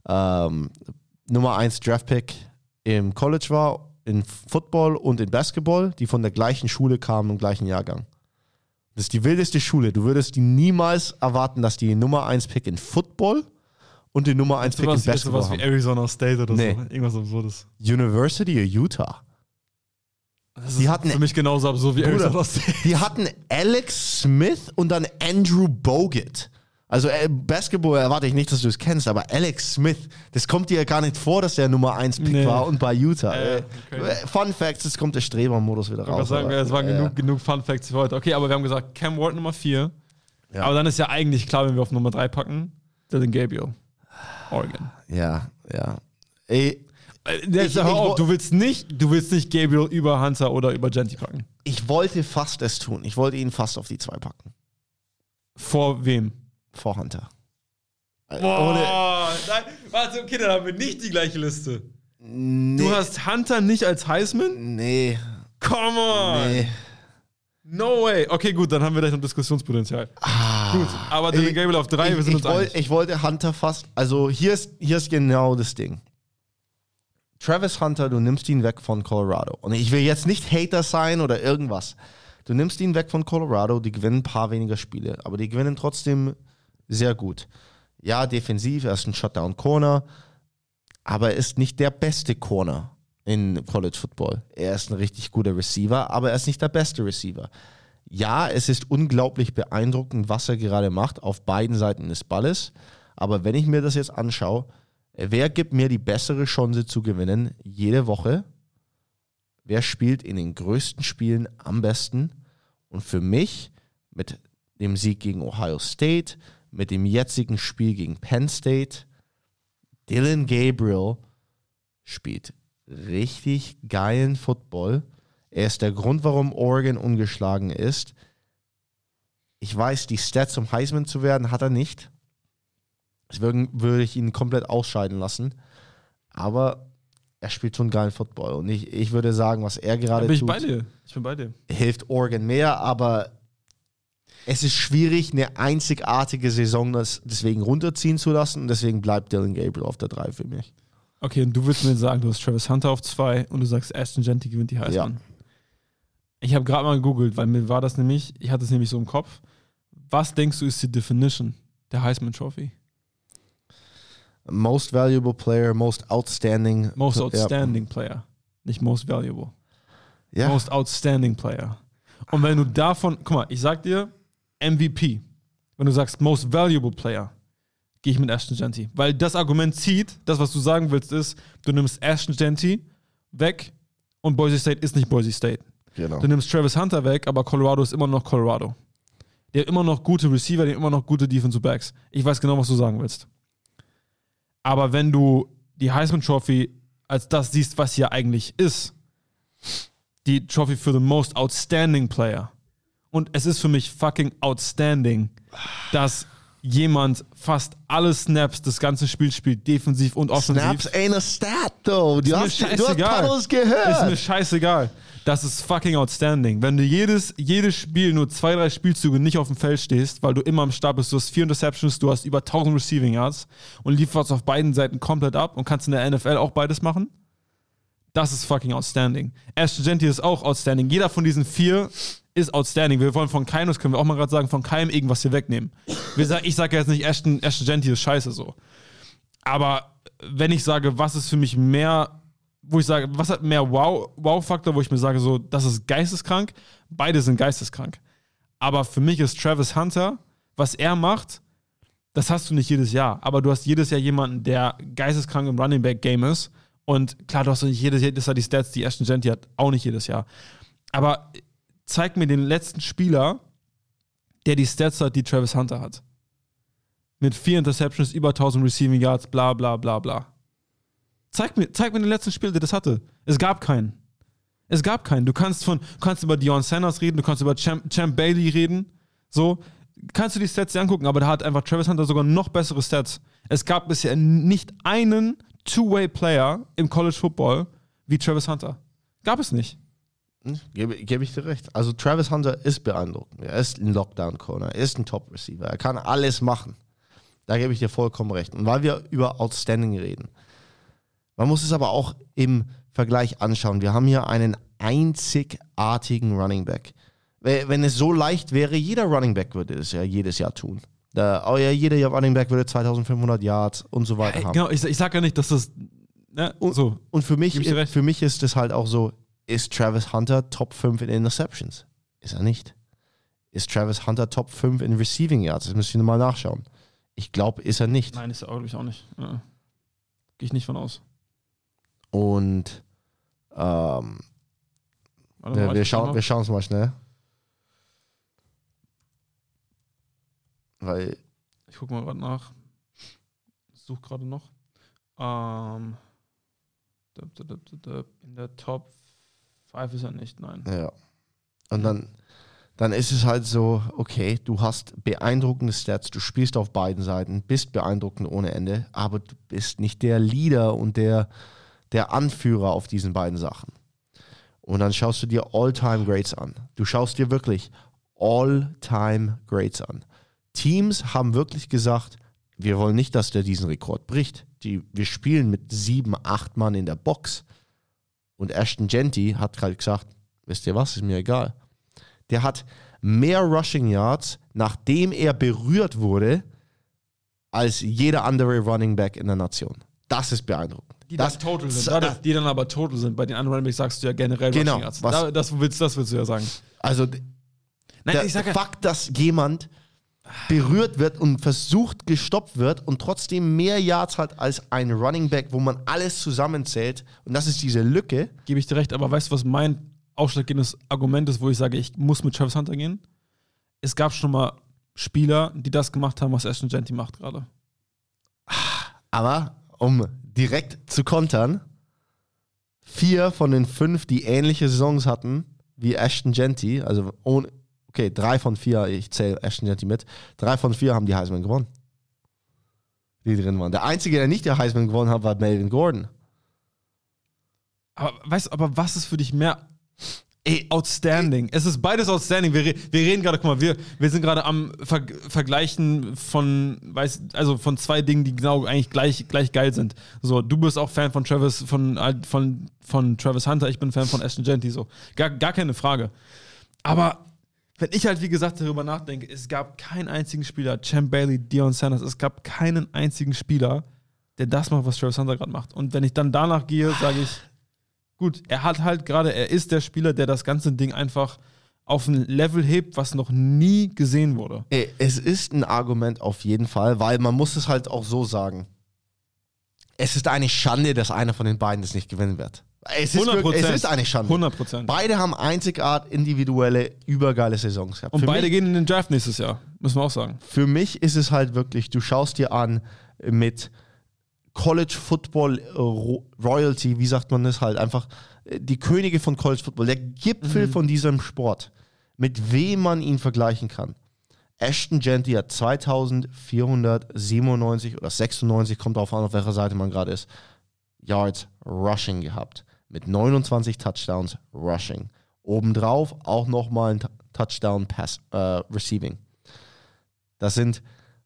Nummer 1 Draftpick im College war, in Football und in Basketball, die von der gleichen Schule kamen im gleichen Jahrgang. Das ist die wildeste Schule. Du würdest die niemals erwarten, dass die Nummer 1 Pick in Football und die Nummer 1 Pick in Basketball haben. Wie Arizona State oder so. Irgendwas Absurdes. University of Utah. Das ist für mich genauso absurd wie Arizona State. Die hatten Alex Smith und dann Andrew Bogut. Also Basketball erwarte ich nicht, dass du es kennst, aber Alex Smith, das kommt dir ja gar nicht vor, dass der Nummer 1 Pick war und bei Utah. Okay. Fun Facts, jetzt kommt der Streber-Modus wieder raus. Es waren genug Fun Facts für heute. Okay, aber wir haben gesagt, Cam Ward Nummer 4, Ja. Aber dann ist ja eigentlich klar, wenn wir auf Nummer 3 packen, Dylan Gabriel, Oregon. Ja. Ey, Hör auf, du willst nicht Gabriel über Hunter oder über Genty packen. ich wollte fast es tun. Ich wollte ihn fast auf die 2 packen. Vor wem? Vor Hunter. Boah, nein, warte, okay, dann haben wir nicht die gleiche Liste. Nee, Du hast Hunter nicht als Heisman? Nee. Come on! Nee. No way. Okay, gut, dann haben wir gleich noch Diskussionspotenzial. Gut, aber Dylan Gabriel auf 3, wir sind uns einig. Ich wollte Hunter fast. Also hier ist genau das Ding. Travis Hunter, du nimmst ihn weg von Colorado. Und ich will jetzt nicht Hater sein oder irgendwas. Du nimmst ihn weg von Colorado, die gewinnen ein paar weniger Spiele, aber die gewinnen trotzdem sehr gut. Ja, defensiv, er ist ein Shutdown-Corner, aber er ist nicht der beste Corner in College Football. Er ist ein richtig guter Receiver, aber er ist nicht der beste Receiver. Ja, es ist unglaublich beeindruckend, was er gerade macht auf beiden Seiten des Balles, aber wenn ich mir das jetzt anschaue, wer gibt mir die bessere Chance zu gewinnen jede Woche? Wer spielt in den größten Spielen am besten? Und für mich, mit dem Sieg gegen Ohio State, mit dem jetzigen Spiel gegen Penn State, Dylan Gabriel spielt richtig geilen Football. Er ist der Grund, warum Oregon ungeschlagen ist. Ich weiß, die Stats, um Heisman zu werden, hat er nicht. Deswegen würde ich ihn komplett ausscheiden lassen. Aber er spielt schon geilen Football. Und ich würde sagen, was er gerade tut, Ich bin bei dir. hilft Oregon mehr. Aber es ist schwierig, eine einzigartige Saison deswegen runterziehen zu lassen. Und deswegen bleibt Dylan Gabriel auf der 3 für mich. Okay, und du willst mir sagen, du hast Travis Hunter auf 2 und du sagst, Ashton Genty gewinnt die Heisman. Ja. Ich habe gerade mal gegoogelt, weil mir war das nämlich, ich hatte es nämlich so im Kopf. Was denkst du ist die Definition der Heisman Trophy? Most valuable player, most outstanding. Most outstanding player, nicht most valuable. Ja. Most outstanding player. Und wenn du davon, guck mal, ich sag dir MVP. Wenn du sagst most valuable player, gehe ich mit Ashton Genty. Weil das Argument zieht, das, was du sagen willst, ist, du nimmst Ashton Genty weg und Boise State ist nicht Boise State. Genau. Du nimmst Travis Hunter weg, aber Colorado ist immer noch Colorado. Der hat immer noch gute Receiver, der hat immer noch gute Defensive Backs. Ich weiß genau, was du sagen willst. Aber wenn du die Heisman Trophy als das siehst, was hier eigentlich ist, die Trophy für the most outstanding player, und es ist für mich fucking outstanding, dass jemand fast alle Snaps des ganzen Spiels spielt, defensiv und offensiv. Snaps ain't a stat, though. Du hast Puddles Ist gehört. mir scheißegal. Das ist fucking outstanding. Wenn du jedes Spiel nur 2-3 Spielzüge nicht auf dem Feld stehst, weil du immer am Start bist, du hast 4 Interceptions, du hast über 1000 Receiving Yards und lieferst auf beiden Seiten komplett ab und kannst in der NFL auch beides machen, das ist fucking outstanding. Ashton Genty ist auch outstanding. Jeder von diesen 4 ist outstanding. Wir wollen von keinem, das können wir auch mal gerade sagen, von keinem irgendwas hier wegnehmen. Ich sage jetzt nicht, Ashton Genty ist scheiße so. Aber wenn ich sage, was ist für mich mehr, wo ich sage, was hat mehr Wow-Faktor, wo ich mir sage, so, das ist geisteskrank, beide sind geisteskrank. Aber für mich ist Travis Hunter, was er macht, das hast du nicht jedes Jahr. Aber du hast jedes Jahr jemanden, der geisteskrank im Running Back Game ist. Und klar, du hast nicht jedes Jahr die Stats, die Ashton Genty hat, auch nicht jedes Jahr. Aber zeig mir den letzten Spieler, der die Stats hat, die Travis Hunter hat. Mit 4 Interceptions, über 1000 Receiving Yards, bla bla bla bla. Zeig mir den letzten Spieler, der das hatte. Es gab keinen. Du kannst über Deion Sanders reden, du kannst über Champ Bailey reden. So, kannst du die Stats dir angucken, aber da hat einfach Travis Hunter sogar noch bessere Stats. Es gab bisher nicht einen Two-Way-Player im College Football wie Travis Hunter. Gab es nicht. Gebe ich dir recht. Also Travis Hunter ist beeindruckend. Er ist ein Lockdown-Corner, er ist ein Top-Receiver, er kann alles machen. Da gebe ich dir vollkommen recht. Und weil wir über Outstanding reden, man muss es aber auch im Vergleich anschauen. Wir haben hier einen einzigartigen Running Back. Wenn es so leicht wäre, jeder Running Back würde es ja jedes Jahr tun. Jeder Running Back würde 2500 Yards und so weiter haben. Genau, ich sage ja nicht, dass das so. Und für mich ist es halt auch so, ist Travis Hunter Top 5 in Interceptions? Ist er nicht. Ist Travis Hunter Top 5 in Receiving Yards? Das müssen wir mal nachschauen. Ich glaube, ist er nicht. Nein, ist er glaube ich auch nicht. Ja. Gehe ich nicht von aus. Und wir schauen es mal schnell. Weil Ich gucke mal gerade nach. Ich suche gerade noch. In der Top 5 ist er nicht, nein. ja. Und dann ist es halt so, okay, du hast beeindruckende Stats, du spielst auf beiden Seiten, bist beeindruckend ohne Ende, aber du bist nicht der Leader und der Anführer auf diesen beiden Sachen. Und dann schaust du dir All-Time-Greats an. Du schaust dir wirklich All-Time-Greats an. Teams haben wirklich gesagt, wir wollen nicht, dass der diesen Rekord bricht. Wir spielen mit 7, 8 Mann in der Box. Und Ashton Genty hat halt gesagt, wisst ihr was, ist mir egal. Der hat mehr Rushing Yards, nachdem er berührt wurde, als jeder andere Running Back in der Nation. Das ist beeindruckend. Die dann aber total sind. Bei den anderen Running Backs sagst du ja generell genau, Rushing Yards. Das willst du ja sagen. Also der Fakt, dass jemand berührt wird und versucht gestoppt wird und trotzdem mehr Yards hat als ein Running Back, wo man alles zusammenzählt, und das ist diese Lücke. Gebe ich dir recht, aber weißt du, was mein ausschlaggebendes Argument ist, wo ich sage, ich muss mit Travis Hunter gehen? Es gab schon mal Spieler, die das gemacht haben, was Ashton Genty macht gerade. Aber um direkt zu kontern, 4 von den 5, die ähnliche Saisons hatten wie Ashton Genty, also 3 von 4, ich zähle Ashton Genty mit, 3 von 4 haben die Heisman gewonnen. Die drin waren. Der Einzige, der nicht der Heisman gewonnen hat, war Melvin Gordon. Aber was ist für dich mehr outstanding? Es ist beides outstanding. Wir reden gerade, guck mal, wir sind gerade am Vergleichen von zwei Dingen, die genau eigentlich gleich geil sind. So, du bist auch Fan von Travis Hunter, ich bin Fan von Ashton Genty, so. Gar keine Frage. Aber wenn ich halt, wie gesagt, darüber nachdenke, es gab keinen einzigen Spieler, Champ Bailey, Deion Sanders, es gab keinen einzigen Spieler, der das macht, was Travis Hunter gerade macht. Und wenn ich dann danach gehe, sage ich, gut, er ist der Spieler, der das ganze Ding einfach auf ein Level hebt, was noch nie gesehen wurde. Es ist ein Argument auf jeden Fall, weil man muss es halt auch so sagen. Es ist eine Schande, dass einer von den beiden das nicht gewinnen wird. Es ist eine Schande. 100%. Beide haben einzigartig individuelle, übergeile Saisons gehabt. Und beide gehen in den Draft nächstes Jahr, müssen wir auch sagen. Für mich ist es halt wirklich, du schaust dir an mit College Football Royalty, wie sagt man das halt, einfach die Könige von College Football, der Gipfel von diesem Sport, mit wem man ihn vergleichen kann. Ashton Genty hat 2497 oder 96, kommt darauf an, auf welcher Seite man gerade ist, Yards Rushing gehabt. Mit 29 Touchdowns Rushing. Obendrauf auch nochmal ein Touchdown Pass Receiving. Das sind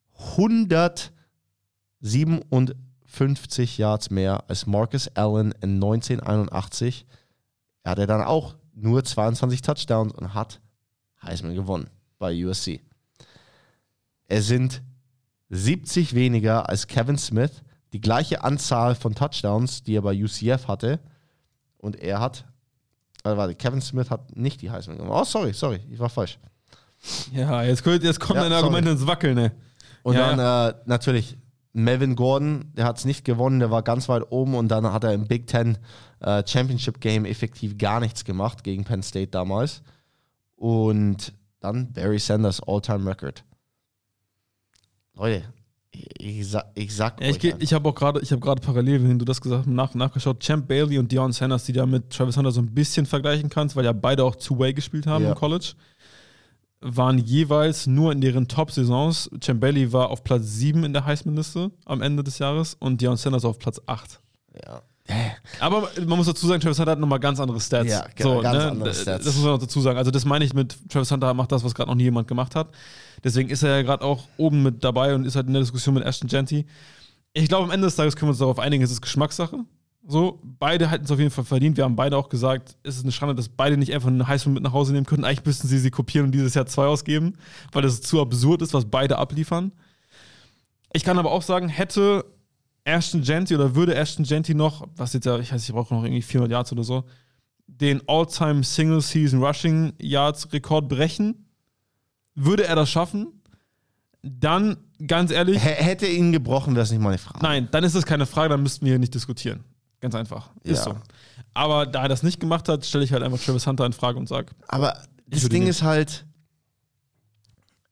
157 Yards mehr als Marcus Allen in 1981. Er hatte dann auch nur 22 Touchdowns und hat Heisman gewonnen bei USC. Es sind 70 weniger als Kevin Smith, die gleiche Anzahl von Touchdowns, die er bei UCF hatte. Und er hat, Kevin Smith hat nicht die Heisman gewonnen. Oh, sorry, ich war falsch. Ja, jetzt kommt dein Argument ins Wackeln, ne? Und dann natürlich Melvin Gordon, der hat es nicht gewonnen, der war ganz weit oben und dann hat er im Big Ten Championship Game effektiv gar nichts gemacht gegen Penn State damals. Und dann Barry Sanders All-Time Record. Leute, ich sag euch. Ich habe gerade parallel, wenn du das gesagt hast, nachgeschaut, Champ Bailey und Deion Sanders, die da mit Travis Hunter so ein bisschen vergleichen kannst, weil ja beide auch Two-Way gespielt haben im College, waren jeweils nur in deren Top-Saisons. Champ Bailey war auf Platz 7 in der Heisman-Liste am Ende des Jahres und Deion Sanders auf Platz 8. Ja. Aber man muss dazu sagen, Travis Hunter hat nochmal ganz andere Stats. Ja, genau, andere Stats. Das muss man noch dazu sagen. Also das meine ich mit Travis Hunter macht das, was gerade noch nie jemand gemacht hat. Deswegen ist er ja gerade auch oben mit dabei und ist halt in der Diskussion mit Ashton Genty. Ich glaube, am Ende des Tages können wir uns darauf einigen, es ist Geschmackssache. So, beide hätten es auf jeden Fall verdient. Wir haben beide auch gesagt, es ist eine Schande, dass beide nicht einfach einen Heisman mit nach Hause nehmen können. Eigentlich müssten sie kopieren und dieses Jahr 2 ausgeben, weil das zu absurd ist, was beide abliefern. Ich kann aber auch sagen, hätte Ashton Genty oder würde Ashton Genty noch, was jetzt ja, ich brauche noch irgendwie 400 Yards oder so, den All-Time Single-Season Rushing Yards Rekord brechen, würde er das schaffen, dann, ganz ehrlich... Hätte ihn gebrochen, wäre es nicht mal eine Frage. Nein, dann ist es keine Frage, dann müssten wir hier nicht diskutieren. Ganz einfach. Ist so. Aber da er das nicht gemacht hat, stelle ich halt einfach Travis Hunter in Frage und sage... Aber das Ding ist halt,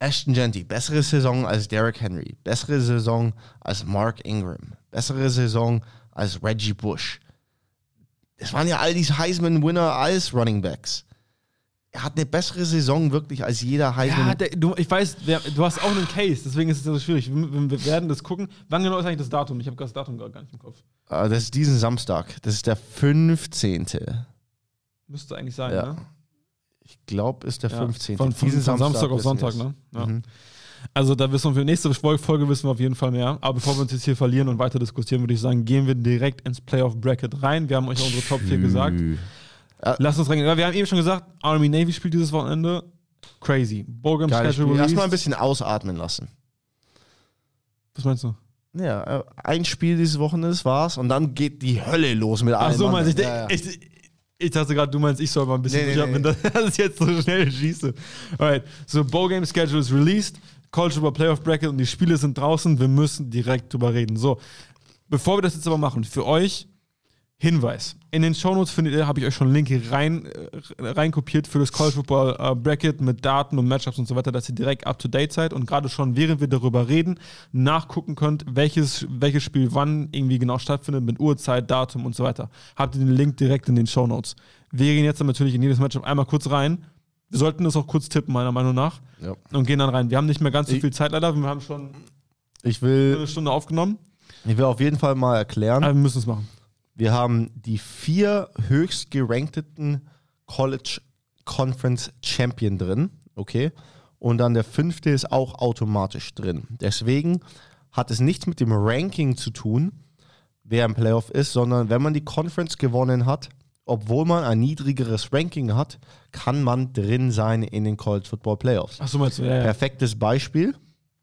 Ashton Jeanty, bessere Saison als Derrick Henry, bessere Saison als Mark Ingram, bessere Saison als Reggie Bush. Das waren ja all diese Heisman-Winner als Running Backs. Er hat eine bessere Saison wirklich als jeder Heisman. Ja, ich weiß, du hast auch einen Case, deswegen ist es so schwierig. Wir werden das gucken. Wann genau ist eigentlich das Datum? Ich habe das Datum gar nicht im Kopf. Das ist diesen Samstag. Das ist der 15. Müsste eigentlich sein, ja. ne? Ich glaube, ist der 15. Von Samstag auf Sonntag, ne? Ja. Also da wissen wir, für die nächste Folge wissen wir auf jeden Fall mehr. Aber bevor wir uns jetzt hier verlieren und weiter diskutieren, würde ich sagen, gehen wir direkt ins Playoff-Bracket rein. Wir haben euch unsere Top 4 gesagt. Lasst uns reingehen. Wir haben eben schon gesagt, Army-Navy spielt dieses Wochenende. Crazy. Bowl-Game-Schedule released. Erstmal ein bisschen ausatmen lassen. Was meinst du? Ja, ein Spiel dieses Wochenendes war's und dann geht die Hölle los mit allem. Ach so, meinst du? Ich dachte gerade, du meinst, ich soll mal ein bisschen Nee. dass ich jetzt so schnell schieße. Alright, so Bowl-Game-Schedule ist released. College Football Playoff Bracket und die Spiele sind draußen. Wir müssen direkt drüber reden. So, bevor wir das jetzt aber machen, für euch Hinweis. In den Shownotes habe ich euch schon Linke rein kopiert für das College Football Bracket mit Daten und Matchups und so weiter, dass ihr direkt up to date seid und gerade schon, während wir darüber reden, nachgucken könnt, welches Spiel wann irgendwie genau stattfindet, mit Uhrzeit, Datum und so weiter. Habt ihr den Link direkt in den Shownotes. Wir gehen jetzt dann natürlich in jedes Matchup einmal kurz rein. Wir sollten das auch kurz tippen, meiner Meinung nach. Ja. Und gehen dann rein. Wir haben nicht mehr ganz so viel Zeit leider. Wir haben schon eine Stunde aufgenommen. Ich will auf jeden Fall mal erklären. Aber wir müssen es machen. Wir haben die 4 höchst gerankten College Conference Champion drin. Okay. Und dann der 5. ist auch automatisch drin. Deswegen hat es nichts mit dem Ranking zu tun, wer im Playoff ist, sondern wenn man die Conference gewonnen hat, obwohl man ein niedrigeres Ranking hat, kann man drin sein in den College Football Playoffs. Ach so, meinst du? Ja. Perfektes Beispiel.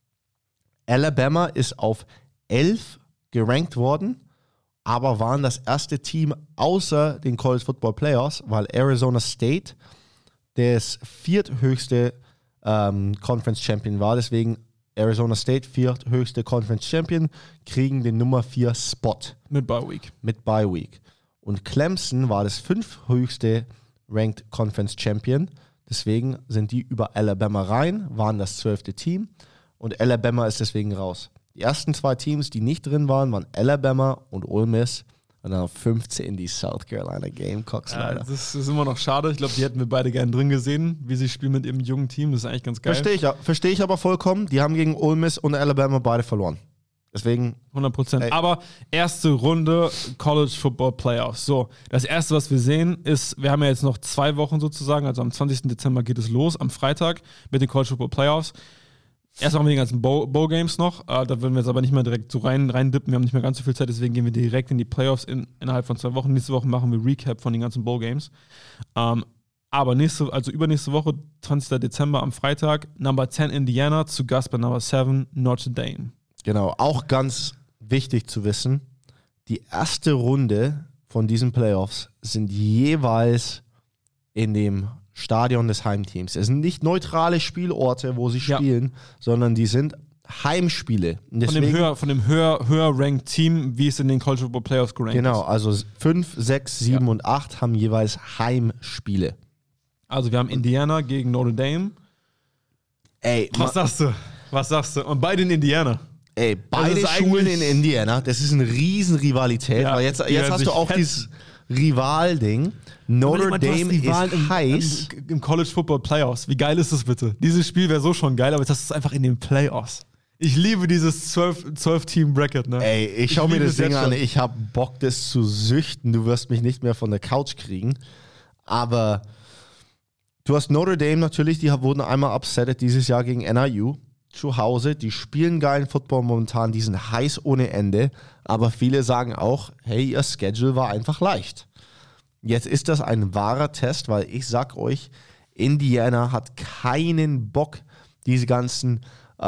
Alabama ist auf 11 gerankt worden, aber waren das erste Team außer den College Football Playoffs, weil Arizona State das 4. höchste Conference Champion war. Deswegen Arizona State 4. höchste Conference Champion, kriegen den Nummer 4 Spot. Mit Bye Week. Und Clemson war das 5. höchste Ranked Conference Champion. Deswegen sind die über Alabama rein, waren das 12. Team. Und Alabama ist deswegen raus. Die ersten 2 Teams, die nicht drin waren Alabama und Ole Miss. Und dann auf 15 die South Carolina Gamecocks leider. Das ist immer noch schade. Ich glaube, die hätten wir beide gerne drin gesehen, wie sie spielen mit ihrem jungen Team. Das ist eigentlich ganz geil. Verstehe ich aber vollkommen. Die haben gegen Ole Miss und Alabama beide verloren. Deswegen 100%. Aber erste Runde College Football Playoffs. So, das erste, was wir sehen, ist, wir haben ja jetzt noch 2 Wochen sozusagen, also am 20. Dezember geht es los, am Freitag mit den College Football Playoffs. Erst machen wir die ganzen Bowl-Games noch, da würden wir jetzt aber nicht mehr direkt so reindippen, wir haben nicht mehr ganz so viel Zeit, deswegen gehen wir direkt in die Playoffs innerhalb von 2 Wochen. Nächste Woche machen wir Recap von den ganzen Bowl-Games. Aber übernächste Woche, 20. Dezember am Freitag, Number 10 Indiana zu Gast bei Number 7 Notre Dame. Genau, auch ganz wichtig zu wissen, die erste Runde von diesen Playoffs sind jeweils in dem Stadion des Heimteams. Es sind nicht neutrale Spielorte, wo sie spielen, sondern die sind Heimspiele. Und deswegen, von dem höher ranked Team, wie es in den College Football Playoffs gerankt ist. Genau, also 5, 6, 7 und 8 haben jeweils Heimspiele. Also wir haben Indiana gegen Notre Dame. Ey, was sagst du? Und beide in Indiana. Ey, beide Schulen in Indiana, das ist eine riesen Rivalität, weil jetzt hast du auch dieses Rival-Ding. Notre Dame ist heiß. Im College Football Playoffs. Wie geil ist das bitte? Dieses Spiel wäre so schon geil, aber jetzt hast du es einfach in den Playoffs. Ich liebe dieses 12-Team-Bracket, ne? Ey, ich schau mir das Ding an, ich hab Bock, das zu süchten. Du wirst mich nicht mehr von der Couch kriegen. Aber du hast Notre Dame natürlich, die wurden einmal upsettet dieses Jahr gegen NIU. Zu Hause, die spielen geilen Football momentan, die sind heiß ohne Ende, aber viele sagen auch, hey, ihr Schedule war einfach leicht. Jetzt ist das ein wahrer Test, weil ich sag euch, Indiana hat keinen Bock, diese ganzen,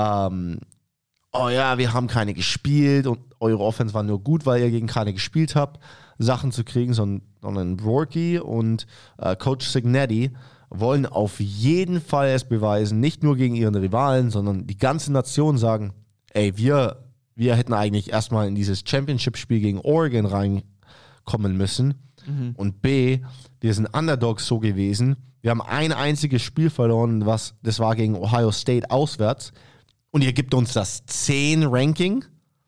oh ja, wir haben keine gespielt und eure Offense war nur gut, weil ihr gegen keine gespielt habt, Sachen zu kriegen, sondern Rourke und Coach Cignetti wollen auf jeden Fall es beweisen, nicht nur gegen ihren Rivalen, sondern die ganze Nation sagen, ey, wir hätten eigentlich erstmal in dieses Championship-Spiel gegen Oregon reinkommen müssen. Und B, wir sind Underdogs so gewesen, Wir haben ein einziges Spiel verloren, das war gegen Ohio State auswärts. Und ihr gebt uns das 10 Ranking.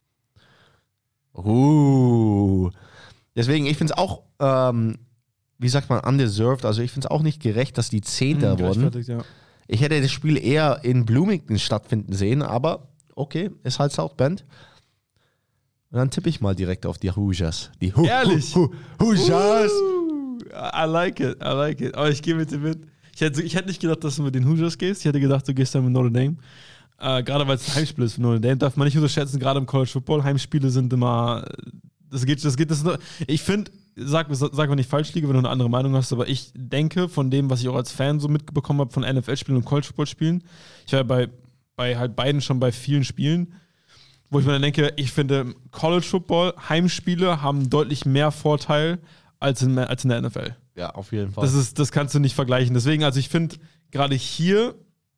Deswegen, ich finde es auch, wie sagt man, undeserved. Also ich finde es auch nicht gerecht, dass die 10. wurden. Ja. Ich hätte das Spiel eher in Bloomington stattfinden sehen, aber okay, ist halt South Bend. Und dann tippe ich mal direkt auf die Hoosiers. Ehrlich? Hoosiers! I like it. Aber ich gehe mit dir mit. Ich hätte nicht gedacht, dass du mit den Hoosiers gehst. Ich hätte gedacht, du gehst dann mit Notre Dame. Gerade weil es ein Heimspiel ist für Notre Dame, darf man nicht unterschätzen, gerade im College Football. Heimspiele sind immer. Ich finde, sag, wenn ich falsch liege, wenn du eine andere Meinung hast, aber ich denke, von dem, was ich auch als Fan so mitbekommen habe von NFL-Spielen und College Football-Spielen, ich war ja bei halt beiden schon bei vielen Spielen, wo ich mir dann denke, ich finde, College Football, Heimspiele haben deutlich mehr Vorteil als in der NFL. Ja, auf jeden Fall. Das kannst du nicht vergleichen. Deswegen, also ich finde, gerade hier,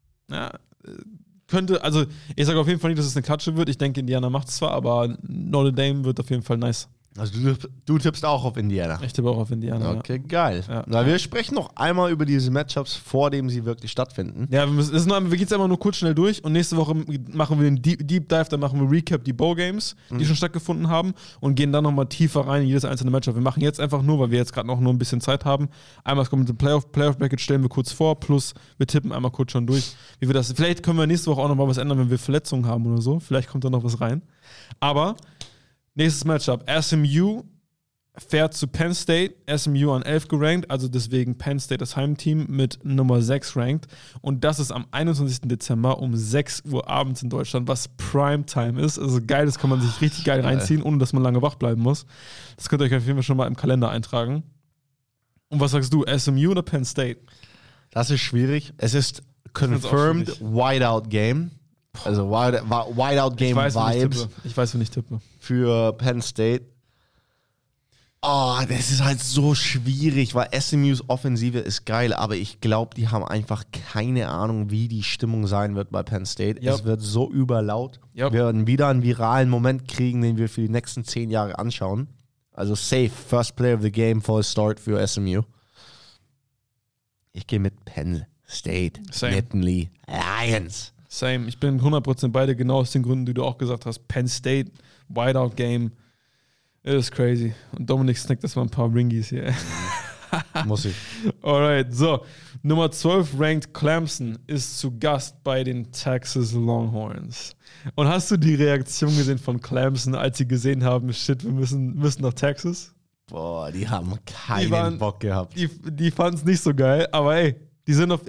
also ich sage auf jeden Fall nicht, dass es eine Klatsche wird. Ich denke, Indiana macht es zwar, aber Notre Dame wird auf jeden Fall nice. Also du tippst auch auf Indiana. Ich tippe auch auf Indiana. Okay, geil. Ja. Na, wir sprechen noch einmal über diese Matchups, vor dem sie wirklich stattfinden. Ja, wir gehen jetzt einfach nur kurz schnell durch und nächste Woche machen wir den Deep Dive, dann machen wir Recap, die Bowl-Games, die schon stattgefunden haben und gehen dann nochmal tiefer rein in jedes einzelne Matchup. Wir machen jetzt einfach nur, weil wir jetzt gerade noch nur ein bisschen Zeit haben, einmal das komplette Playoff-Bracket stellen wir kurz vor, plus wir tippen einmal kurz schon durch, wie wir das, vielleicht können wir nächste Woche auch nochmal was ändern, wenn wir Verletzungen haben oder so, vielleicht kommt da noch was rein. Aber nächstes Matchup, SMU fährt zu Penn State, SMU an 11 gerankt, also deswegen Penn State das Heimteam mit Nummer 6 ranked. Und das ist am 21. Dezember um 6 Uhr abends in Deutschland, was Primetime ist. Also geil, das kann man sich richtig geil reinziehen, ohne dass man lange wach bleiben muss. Das könnt ihr euch auf jeden Fall schon mal im Kalender eintragen. Und was sagst du, SMU oder Penn State? Das ist schwierig. Es ist confirmed Whiteout Game. Also Whiteout Game Vibes. Ich weiß, wenn ich tippe. Für Penn State. Oh, das ist halt so schwierig, weil SMUs Offensive ist geil, aber ich glaube, die haben einfach keine Ahnung, wie die Stimmung sein wird bei Penn State. Yep. Es wird so überlaut. Yep. Wir werden wieder einen viralen Moment kriegen, den wir für die nächsten 10 Jahre anschauen. Also safe, first play of the game, full start für SMU. Ich gehe mit Penn State. Nittany Lions. Same. Ich bin 100% beide, genau aus den Gründen, die du auch gesagt hast. Penn State, Whiteout Game. Ist crazy. Und Dominik snackt das mal ein paar Ringies hier. Muss ich. Alright, so. Nummer 12 ranked Clemson ist zu Gast bei den Texas Longhorns. Und hast du die Reaktion gesehen von Clemson, als sie gesehen haben, shit, wir müssen nach Texas? Boah, die haben keinen Bock gehabt. Die fanden es nicht so geil, aber ey, die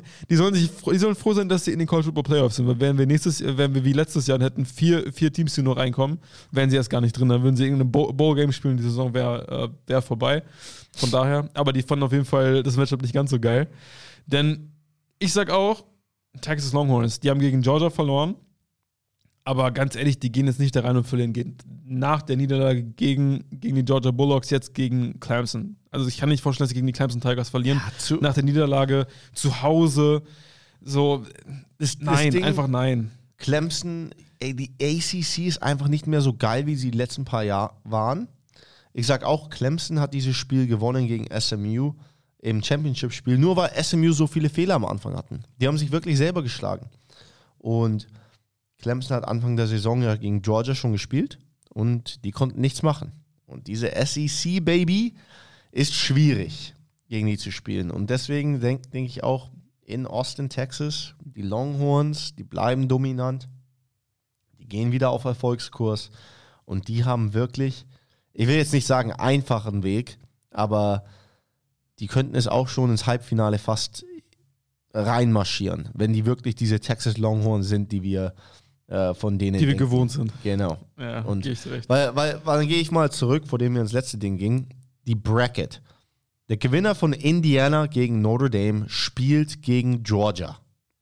sollen froh sein, dass sie in den College Football Playoffs sind. Weil wären wir wie letztes Jahr und hätten vier Teams, die nur reinkommen, wären sie erst gar nicht drin. Dann würden sie irgendeine Bowl-Game spielen, die Saison wäre vorbei. Von daher, aber die fanden auf jeden Fall das Matchup nicht ganz so geil. Denn ich sag auch, Texas Longhorns, die haben gegen Georgia verloren. Aber ganz ehrlich, die gehen jetzt nicht da rein und verlieren. Gehen nach der Niederlage gegen die Georgia Bulldogs jetzt gegen Clemson. Also ich kann nicht vorstellen, dass sie gegen die Clemson Tigers verlieren. Ja, nach der Niederlage zu Hause. So, nein, einfach nein. Clemson, die ACC ist einfach nicht mehr so geil, wie sie die letzten paar Jahre waren. Ich sag auch, Clemson hat dieses Spiel gewonnen gegen SMU im Championship-Spiel, nur weil SMU so viele Fehler am Anfang hatten. Die haben sich wirklich selber geschlagen. Und Clemson hat Anfang der Saison ja gegen Georgia schon gespielt und die konnten nichts machen. Und diese SEC-Baby ist schwierig, gegen die zu spielen. Und deswegen denke ich auch, in Austin, Texas, die Longhorns, die bleiben dominant, die gehen wieder auf Erfolgskurs und die haben wirklich, ich will jetzt nicht sagen einfachen Weg, aber die könnten es auch schon ins Halbfinale fast reinmarschieren, wenn die wirklich diese Texas Longhorns sind, die wir von denen die wir gewohnt sind. Genau. Ja, und gehe ich recht. Weil dann gehe ich mal zurück, vor dem wir ins letzte Ding gingen. Die Bracket. Der Gewinner von Indiana gegen Notre Dame spielt gegen Georgia.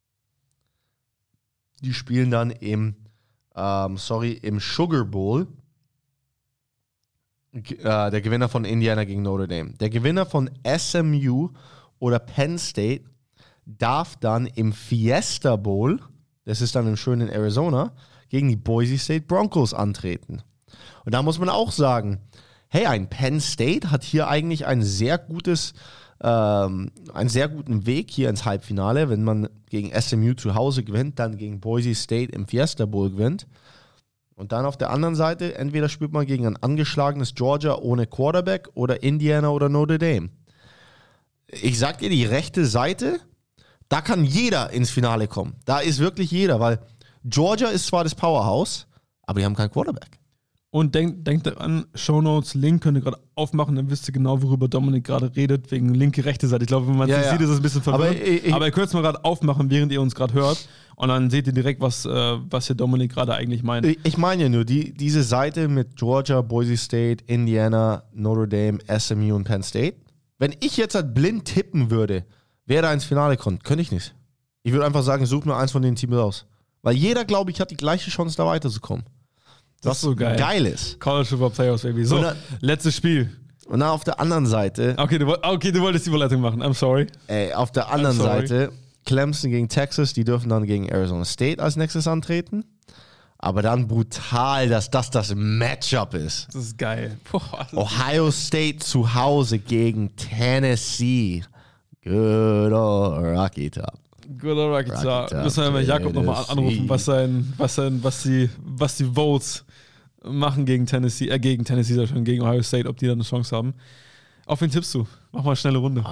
Die spielen dann im Sugar Bowl. Der Gewinner von Indiana gegen Notre Dame. Der Gewinner von SMU oder Penn State darf dann im Fiesta Bowl, das ist dann im schönen Arizona, gegen die Boise State Broncos antreten. Und da muss man auch sagen, hey, ein Penn State hat hier eigentlich ein sehr gutes einen sehr guten Weg hier ins Halbfinale. Wenn man gegen SMU zu Hause gewinnt, dann gegen Boise State im Fiesta Bowl gewinnt. Und dann auf der anderen Seite, entweder spielt man gegen ein angeschlagenes Georgia ohne Quarterback oder Indiana oder Notre Dame. Ich sag dir, die rechte Seite, da kann jeder ins Finale kommen. Da ist wirklich jeder, weil Georgia ist zwar das Powerhouse, aber die haben keinen Quarterback. Und denkt an, Shownotes, Link könnt ihr gerade aufmachen, dann wisst ihr genau, worüber Dominik gerade redet, wegen linke, rechte Seite. Ich glaube, wenn man es sieht, ist es ein bisschen verwirrend. Aber ihr könnt es mal gerade aufmachen, während ihr uns gerade hört. Und dann seht ihr direkt, was hier Dominik gerade eigentlich meint. Ich meine ja nur, diese Seite mit Georgia, Boise State, Indiana, Notre Dame, SMU und Penn State. Wenn ich jetzt halt blind tippen würde, wer da ins Finale kommt, könnte ich nicht. Ich würde einfach sagen, such mir eins von den Teams aus. Weil jeder, glaube ich, hat die gleiche Chance, da weiterzukommen. Das ist so geil ist. College Football Playoffs, Baby. So, letztes Spiel. Und dann auf der anderen Seite. Okay, du wolltest die Überleitung machen. I'm sorry. Auf der anderen Seite, Clemson gegen Texas, die dürfen dann gegen Arizona State als nächstes antreten. Aber dann brutal, dass das Matchup ist. Das ist geil. Ohio State zu Hause gegen Tennessee. Good old Rocky Top. Good old Rocky Top. Müssen wir mal Jakob nochmal anrufen, was die Votes machen gegen Tennessee, gegen Ohio State, ob die da eine Chance haben. Auf wen tippst du? Mach mal eine schnelle Runde.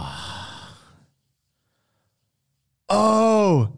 Ohio!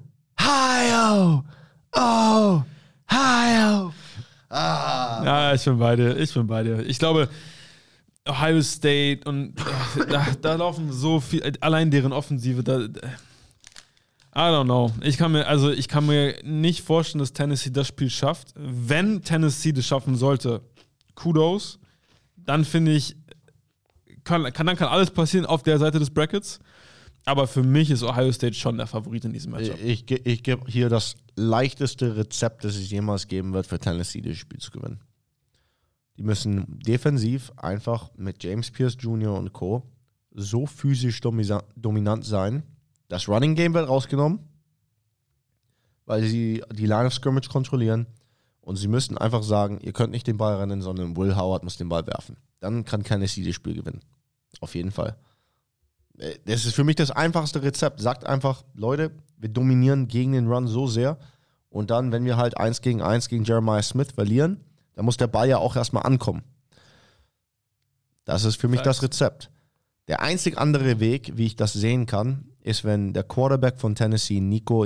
Ja, ich bin bei dir. Ich glaube, Ohio State und da laufen so viel, allein deren Offensive, I don't know. Ich kann mir nicht vorstellen, dass Tennessee das Spiel schafft. Wenn Tennessee das schaffen sollte, Kudos, dann finde ich, kann alles passieren auf der Seite des Brackets. Aber für mich ist Ohio State schon der Favorit in diesem Matchup. Ich gebe hier das leichteste Rezept, das es jemals geben wird, für Tennessee das Spiel zu gewinnen. Die müssen defensiv einfach mit James Pierce Jr. und Co. so physisch dominant sein. Das Running Game wird rausgenommen, weil sie die Line of Scrimmage kontrollieren. Und sie müssen einfach sagen, ihr könnt nicht den Ball rennen, sondern Will Howard muss den Ball werfen. Dann kann Tennessee das Spiel gewinnen. Auf jeden Fall. Das ist für mich das einfachste Rezept. Sagt einfach, Leute, wir dominieren gegen den Run so sehr. Und dann, wenn wir halt 1 gegen Jeremiah Smith verlieren, dann muss der Ball ja auch erstmal ankommen. Das ist für mich das Rezept. Der einzig andere Weg, wie ich das sehen kann, ist, wenn der Quarterback von Tennessee, Nico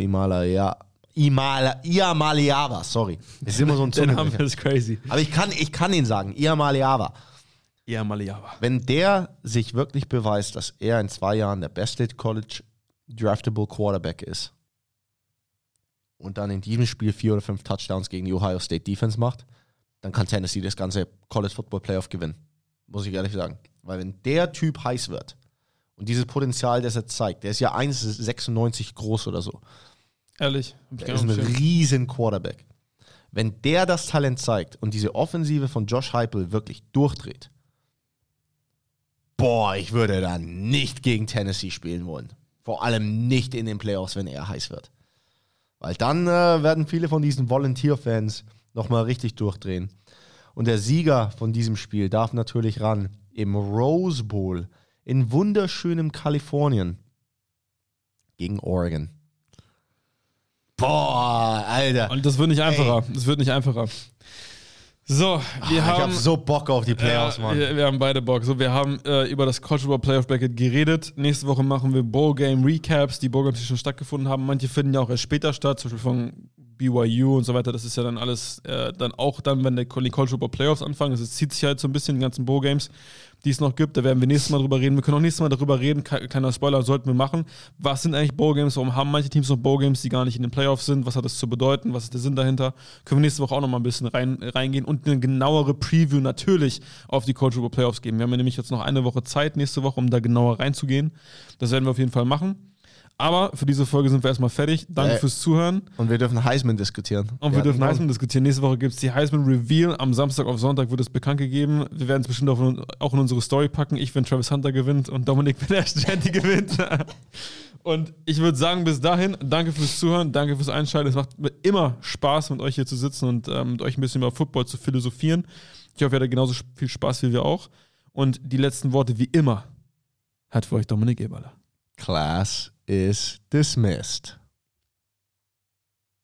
Iamaleava, sorry. Das ist immer so ein Der Name ist crazy. Aber ich kann ihn sagen, Iamaleava. Wenn der sich wirklich beweist, dass er in 2 Jahren der beste College Draftable Quarterback ist und dann in diesem Spiel 4 oder 5 Touchdowns gegen die Ohio State Defense macht, dann kann Tennessee das ganze College Football Playoff gewinnen. Muss ich ehrlich sagen. Weil wenn der Typ heiß wird und dieses Potenzial, das er zeigt, der ist ja 1,96 groß oder so. Ehrlich? Der ist ein riesen Quarterback. Wenn der das Talent zeigt und diese Offensive von Josh Heupel wirklich durchdreht, ich würde dann nicht gegen Tennessee spielen wollen. Vor allem nicht in den Playoffs, wenn er heiß wird. Weil dann werden viele von diesen Volunteer-Fans nochmal richtig durchdrehen. Und der Sieger von diesem Spiel darf natürlich ran im Rose Bowl in wunderschönem Kalifornien gegen Oregon. Alter. Und das wird nicht einfacher. So, ich hab so Bock auf die Playoffs, Mann. Wir haben beide Bock. So, wir haben über das College Football Playoff Bracket geredet. Nächste Woche machen wir Bowl Game Recaps, die Bowl Games, die schon stattgefunden haben. Manche finden ja auch erst später statt, zum Beispiel von BYU und so weiter. Das ist ja dann alles dann, wenn die College Football Playoffs anfangen. Das zieht sich halt so ein bisschen, die ganzen Bowl Games, die es noch gibt. Da werden wir nächstes Mal drüber reden. Wir können auch nächstes Mal darüber reden. Kleiner Spoiler sollten wir machen. Was sind eigentlich Bowl Games? Warum haben manche Teams noch Bowl Games, die gar nicht in den Playoffs sind? Was hat das zu bedeuten? Was ist der Sinn dahinter? Können wir nächste Woche auch noch mal ein bisschen reingehen und eine genauere Preview natürlich auf die College Football Playoffs geben. Wir haben ja nämlich jetzt noch eine Woche Zeit nächste Woche, um da genauer reinzugehen. Das werden wir auf jeden Fall machen. Aber für diese Folge sind wir erstmal fertig. Danke fürs Zuhören. Und wir dürfen Heisman diskutieren. Nächste Woche gibt es die Heisman Reveal. Am Samstag auf Sonntag wird es bekannt gegeben. Wir werden es bestimmt auch in unsere Story packen. Ich, wenn Travis Hunter gewinnt und Dominik, wenn der Shanty gewinnt. Und ich würde sagen, bis dahin, danke fürs Zuhören, danke fürs Einschalten. Es macht mir immer Spaß, mit euch hier zu sitzen und mit euch ein bisschen über Football zu philosophieren. Ich hoffe, ihr hattet genauso viel Spaß wie wir auch. Und die letzten Worte wie immer Hat für euch Dominik Eberle. Class is dismissed.